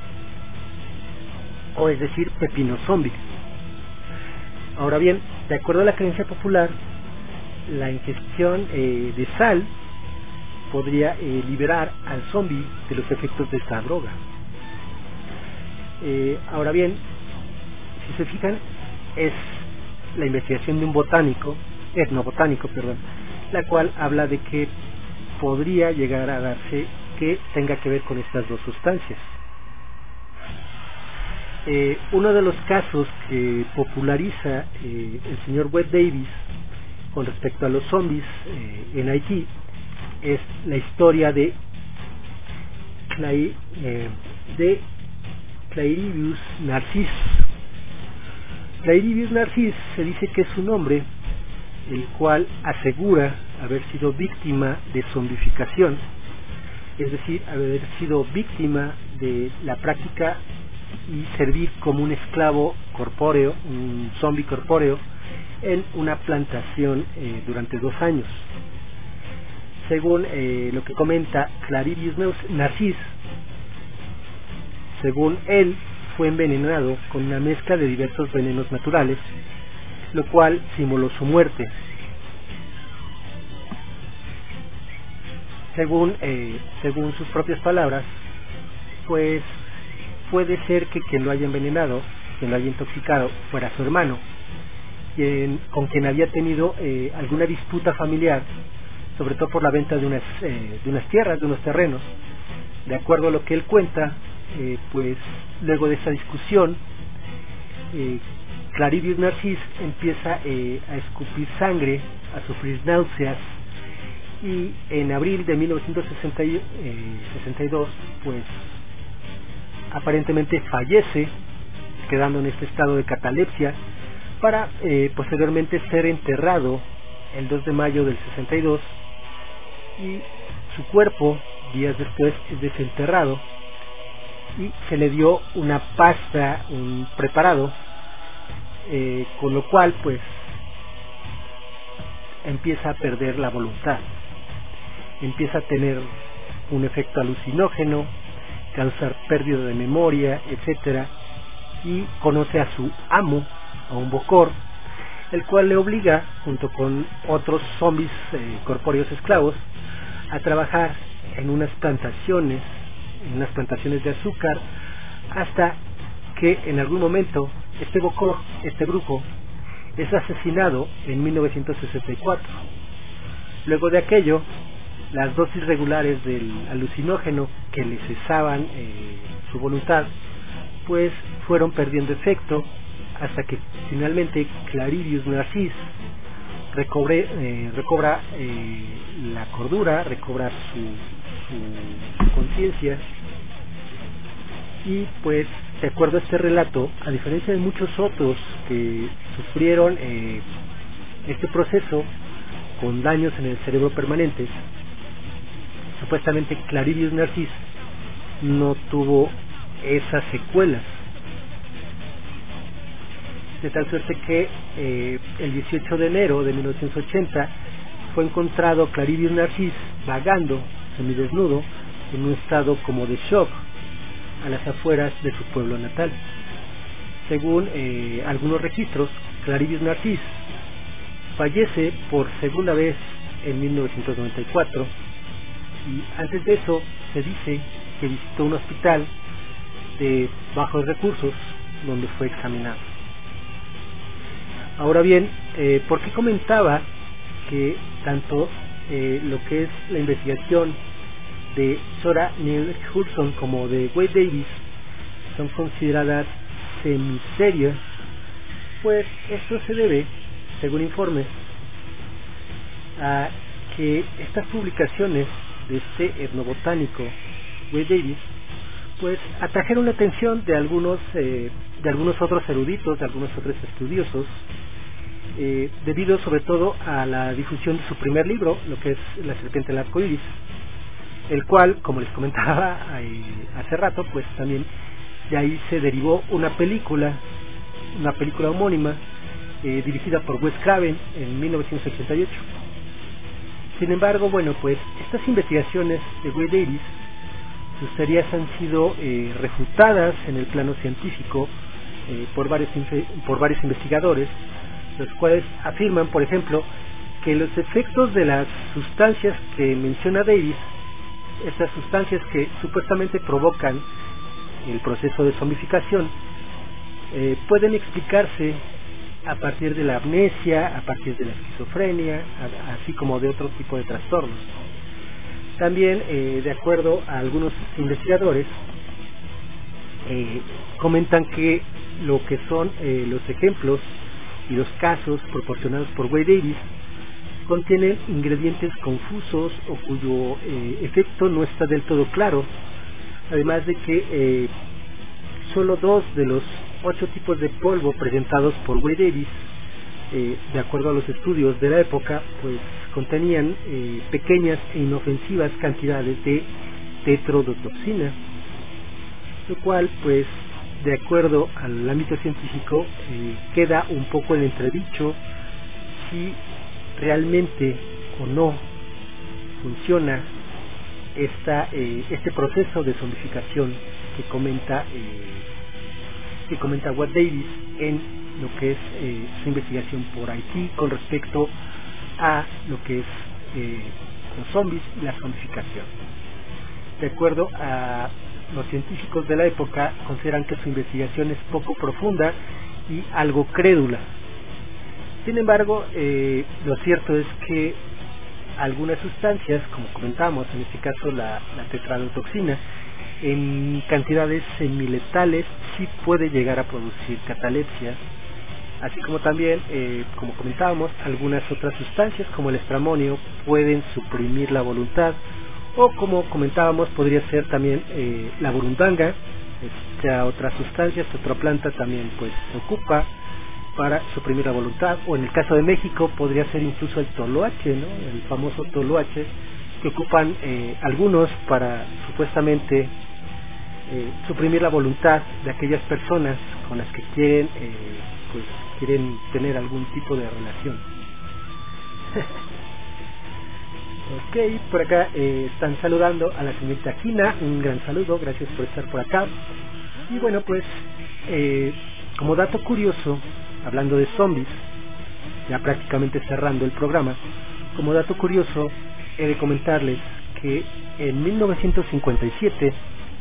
o es decir, pepino zombie. Ahora bien, de acuerdo a la creencia popular, la ingestión eh, de sal podría eh, liberar al zombie de los efectos de esta droga. Eh, ahora bien, si se fijan, es la investigación de un botánico, etnobotánico, perdón, la cual habla de que podría llegar a darse que tenga que ver con estas dos sustancias. Eh, uno de los casos que populariza eh, el señor Wade Davis con respecto a los zombies eh, en Haití es la historia de Clay, eh, de Clayrivius Narcisse. Clayrivius Narcisse se dice que es un hombre el cual asegura haber sido víctima de zombificación, es decir, haber sido víctima de la práctica y servir como un esclavo corpóreo, un zombie corpóreo, en una plantación eh, durante dos años. Según eh, lo que comenta Clayrivius Narcisse, según él, fue envenenado con una mezcla de diversos venenos naturales, lo cual simuló su muerte. según eh, según sus propias palabras, pues puede ser que quien lo haya envenenado, quien lo haya intoxicado, fuera su hermano, quien, con quien había tenido eh, alguna disputa familiar, sobre todo por la venta de unas eh, de unas tierras, de unos terrenos. De acuerdo a lo que él cuenta, eh, pues luego de esa discusión, eh, Clarivius Narcís empieza eh, a escupir sangre, a sufrir náuseas, y en abril de mil novecientos sesenta y dos, pues aparentemente fallece, quedando en este estado de catalepsia, para eh, posteriormente ser enterrado el dos de mayo del sesenta y dos, y su cuerpo días después es desenterrado y se le dio una pasta, un preparado, eh, con lo cual pues empieza a perder la voluntad, empieza a tener un efecto alucinógeno, causar pérdida de memoria, etcétera, y conoce a su amo, a un bocor, el cual le obliga, junto con otros zombies eh, corpóreos esclavos, a trabajar en unas plantaciones, en unas plantaciones de azúcar, hasta que en algún momento este bocor, este brujo, es asesinado en mil novecientos sesenta y cuatro. Luego de aquello, las dosis regulares del alucinógeno que le cesaban eh, su voluntad, pues fueron perdiendo efecto, hasta que finalmente Clarivius Narcís recobre, eh, recobra eh, la cordura, recobra su, su conciencia, y pues de acuerdo a este relato, a diferencia de muchos otros que sufrieron eh, este proceso con daños en el cerebro permanentes, supuestamente Clarivius Narcís no tuvo esas secuelas, de tal suerte que eh, el dieciocho de enero de mil novecientos ochenta fue encontrado Clarivius Narcís vagando semidesnudo en un estado como de shock a las afueras de su pueblo natal. Según eh, algunos registros, Clarivius Narcís fallece por segunda vez en mil novecientos noventa y cuatro, y antes de eso se dice que visitó un hospital de bajos recursos donde fue examinado. Ahora bien, eh, ¿por qué comentaba que tanto eh, lo que es la investigación de Zora Neale Hurston como de Wade Davis son consideradas semiserias? Pues esto se debe, según informes, a que estas publicaciones de este etnobotánico Wade Davis pues atrajeron la atención de algunos eh, de algunos otros eruditos, de algunos otros estudiosos, eh, debido sobre todo a la difusión de su primer libro, lo que es La serpiente del arco iris, el cual, como les comentaba eh, hace rato, pues también de ahí se derivó una película, una película homónima eh, dirigida por Wes Craven en mil novecientos ochenta y ocho. Sin embargo, bueno, pues estas investigaciones de Wade Davis, sus teorías han sido eh, refutadas en el plano científico eh, por varios por varios investigadores, los cuales afirman, por ejemplo, que los efectos de las sustancias que menciona Davis, estas sustancias que supuestamente provocan el proceso de zombificación, eh, pueden explicarse a partir de la amnesia, a partir de la esquizofrenia, a, así como de otro tipo de trastornos. También, eh, de acuerdo a algunos investigadores, eh, comentan que lo que son eh, los ejemplos y los casos proporcionados por Wade Davis contienen ingredientes confusos o cuyo eh, efecto no está del todo claro, además de que eh, solo dos de los ocho tipos de polvo presentados por Wade Davis, eh, de acuerdo a los estudios de la época, pues contenían eh, pequeñas e inofensivas cantidades de tetrodotoxina, lo cual, pues, de acuerdo al ámbito científico, eh, queda un poco en entredicho si realmente o no funciona esta, eh, este proceso de zombificación que comenta eh, que comenta Wade Davis en lo que es eh, su investigación por Haití con respecto a lo que es eh, los zombies y la zombificación. De acuerdo a los científicos de la época, consideran que su investigación es poco profunda y algo crédula. Sin embargo, eh, lo cierto es que algunas sustancias, como comentamos, en este caso la, la tetradotoxina, en cantidades semiletales sí puede llegar a producir catalepsia, así como también, eh, como comentábamos, algunas otras sustancias como el estramonio pueden suprimir la voluntad, o como comentábamos podría ser también eh, la burundanga, esta otra sustancia, esta otra planta también pues se ocupa para suprimir la voluntad, o en el caso de México podría ser incluso el toloache, ¿no? El famoso toloache que ocupan eh, algunos para supuestamente eh, suprimir la voluntad de aquellas personas con las que quieren eh, pues quieren tener algún tipo de relación. Ok, por acá eh, están saludando a la señorita Gina, un gran saludo, gracias por estar por acá. Y bueno, pues eh, como dato curioso, hablando de zombies, ya prácticamente cerrando el programa, como dato curioso he de comentarles que en mil novecientos cincuenta y siete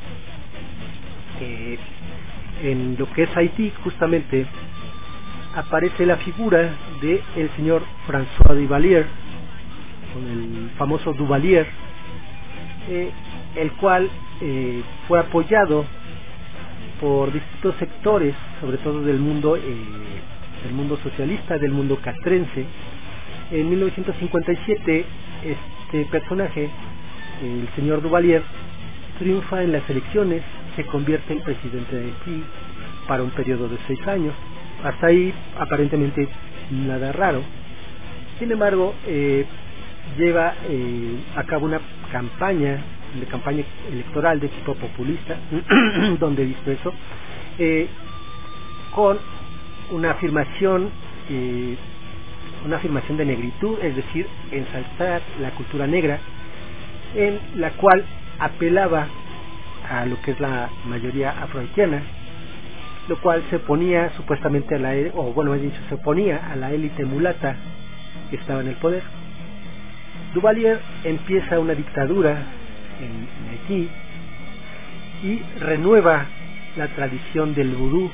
eh, en lo que es Haití justamente aparece la figura de el señor François Duvalier, con el famoso Duvalier, eh, el cual eh, fue apoyado por distintos sectores, sobre todo del mundo eh, del mundo socialista, del mundo castrense. En mil novecientos cincuenta y siete este personaje, el señor Duvalier, triunfa en las elecciones, se convierte en presidente de Haití para un periodo de seis años. Hasta ahí aparentemente nada raro. Sin embargo, eh, lleva eh, a cabo una campaña de campaña electoral de tipo populista donde dice eso eh, con una afirmación eh, una afirmación de negritud, es decir, ensalzar la cultura negra, en la cual apelaba a lo que es la mayoría afrohaitiana, lo cual se ponía supuestamente a la o bueno, es dicho, se oponía a la élite mulata que estaba en el poder. Duvalier empieza una dictadura en Haití y renueva la tradición del vudú,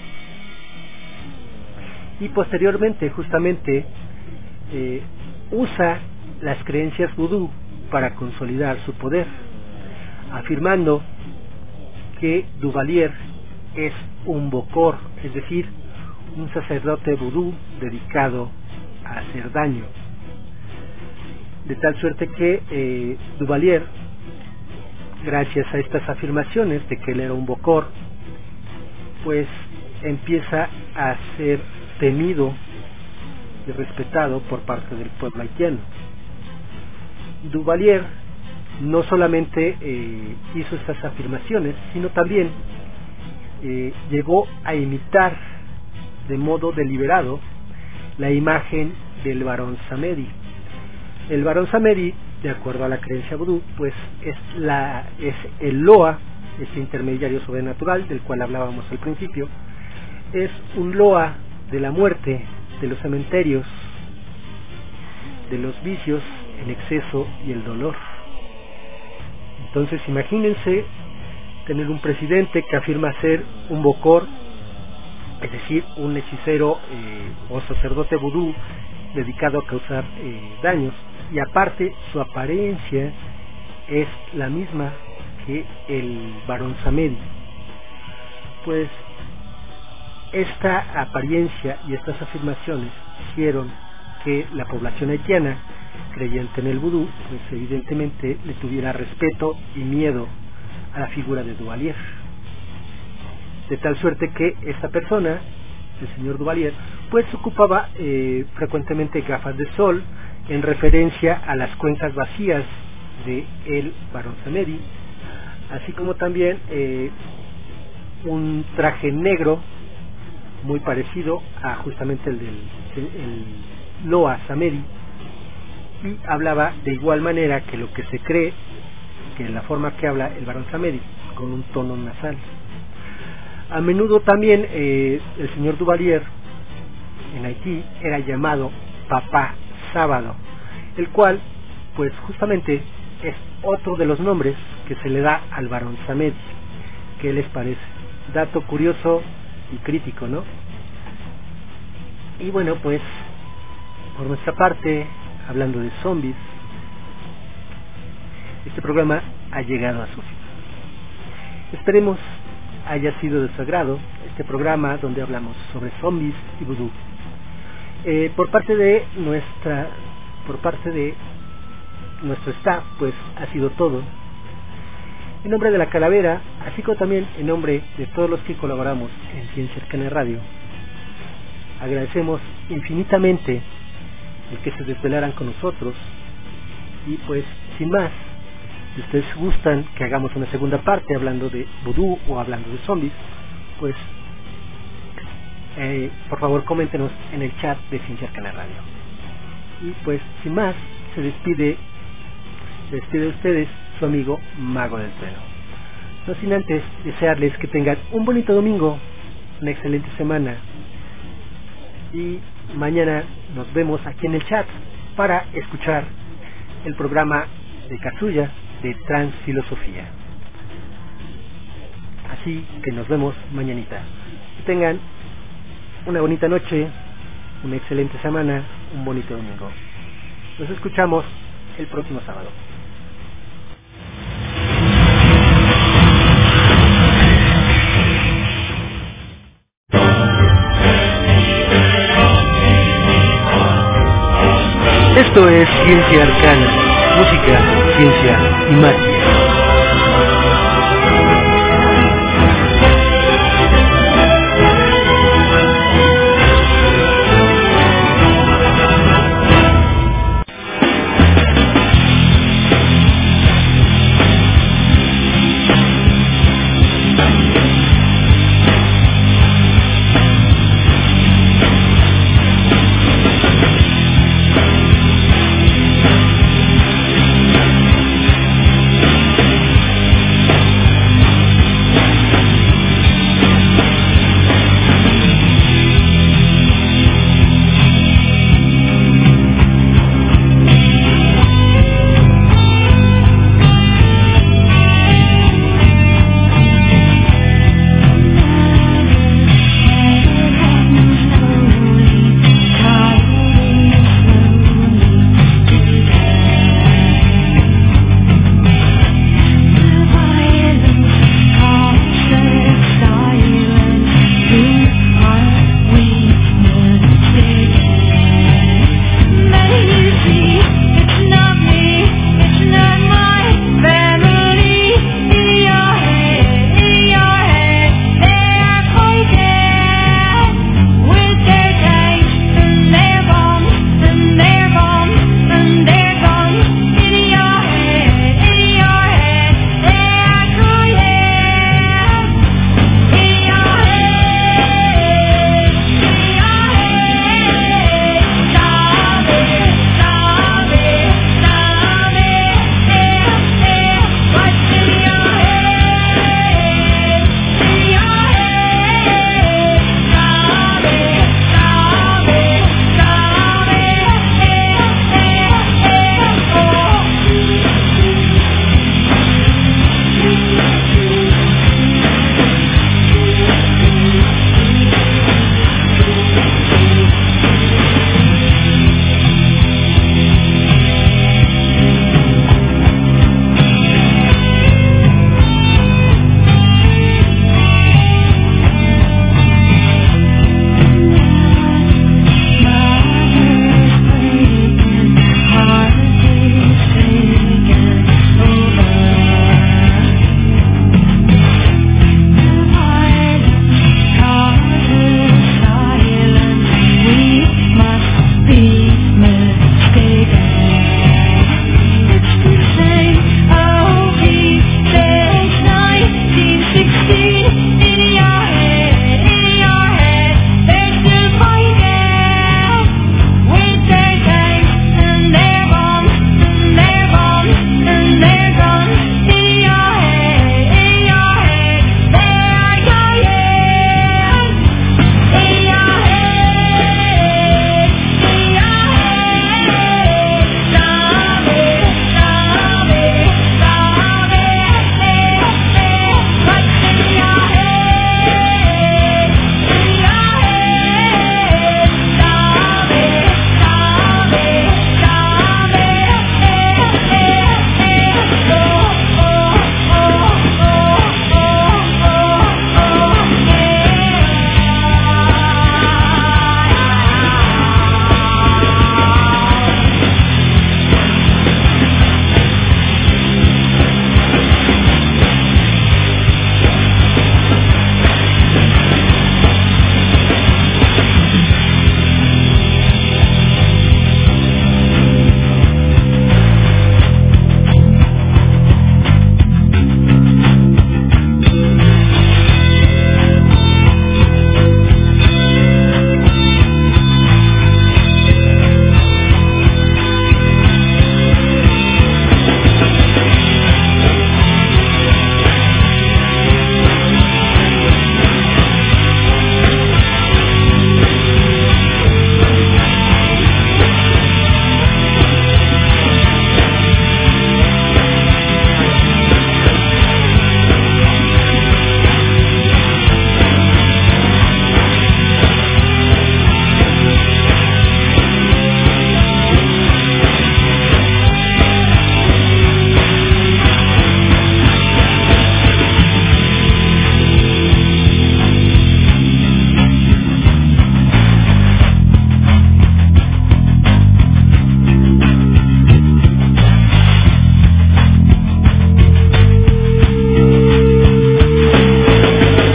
y posteriormente justamente eh, usa las creencias vudú para consolidar su poder, afirmando que Duvalier es un bokor, es decir, un sacerdote vudú dedicado a hacer daño. De tal suerte que eh, Duvalier, gracias a estas afirmaciones de que él era un bokor, pues empieza a ser temido y respetado por parte del pueblo haitiano. Duvalier no solamente eh, hizo estas afirmaciones, sino también eh, llegó a imitar de modo deliberado la imagen del Barón Samedi. El Barón Samedi, de acuerdo a la creencia vudú, pues es la es el Loa, este intermediario sobrenatural del cual hablábamos al principio, es un Loa de la muerte, de los cementerios, de los vicios, el exceso y el dolor. Entonces imagínense tener un presidente que afirma ser un bokor, es decir, un hechicero eh, o sacerdote vudú dedicado a causar eh, daños, y aparte su apariencia es la misma que el Barón Samedi. Pues esta apariencia y estas afirmaciones hicieron que la población haitiana, creyente en el vudú, pues evidentemente le tuviera respeto y miedo a la figura de Duvalier. De tal suerte que esta persona, el señor Duvalier, pues ocupaba eh, frecuentemente gafas de sol en referencia a las cuencas vacías de el Barón Samedi, así como también eh, un traje negro muy parecido a justamente el del el Loa Samedi, y hablaba de igual manera que lo que se cree que la forma que habla el Barón Samedi, con un tono nasal. A menudo también eh, el señor Duvalier en Haití era llamado Papá Sábado, el cual pues justamente es otro de los nombres que se le da al Barón Samedi. ¿Qué les parece? Dato curioso y crítico, ¿no? Y bueno, pues por nuestra parte, hablando de zombies, este programa ha llegado a su fin. Esperemos haya sido de su agrado este programa donde hablamos sobre zombies y vudú. Eh, por parte de nuestra, por parte de nuestro staff, pues ha sido todo. En nombre de la Calavera, así como también en nombre de todos los que colaboramos en Ciencia Arcana Radio, agradecemos infinitamente el que se desvelaran con nosotros. Y pues, sin más, si ustedes gustan que hagamos una segunda parte hablando de vudú o hablando de zombies, pues eh, por favor coméntenos en el chat de Ciencia Arcana Radio. Y pues, sin más, se despide se despide de ustedes su amigo Mago del Trueno. No sin antes desearles que tengan un bonito domingo, una excelente semana, y mañana nos vemos aquí en el chat para escuchar el programa de Kazuya de Transfilosofía. Así que nos vemos mañanita. Que tengan una bonita noche, una excelente semana, un bonito domingo. Nos escuchamos el próximo sábado. Esto es Ciencia Arcana, música, ciencia y magia.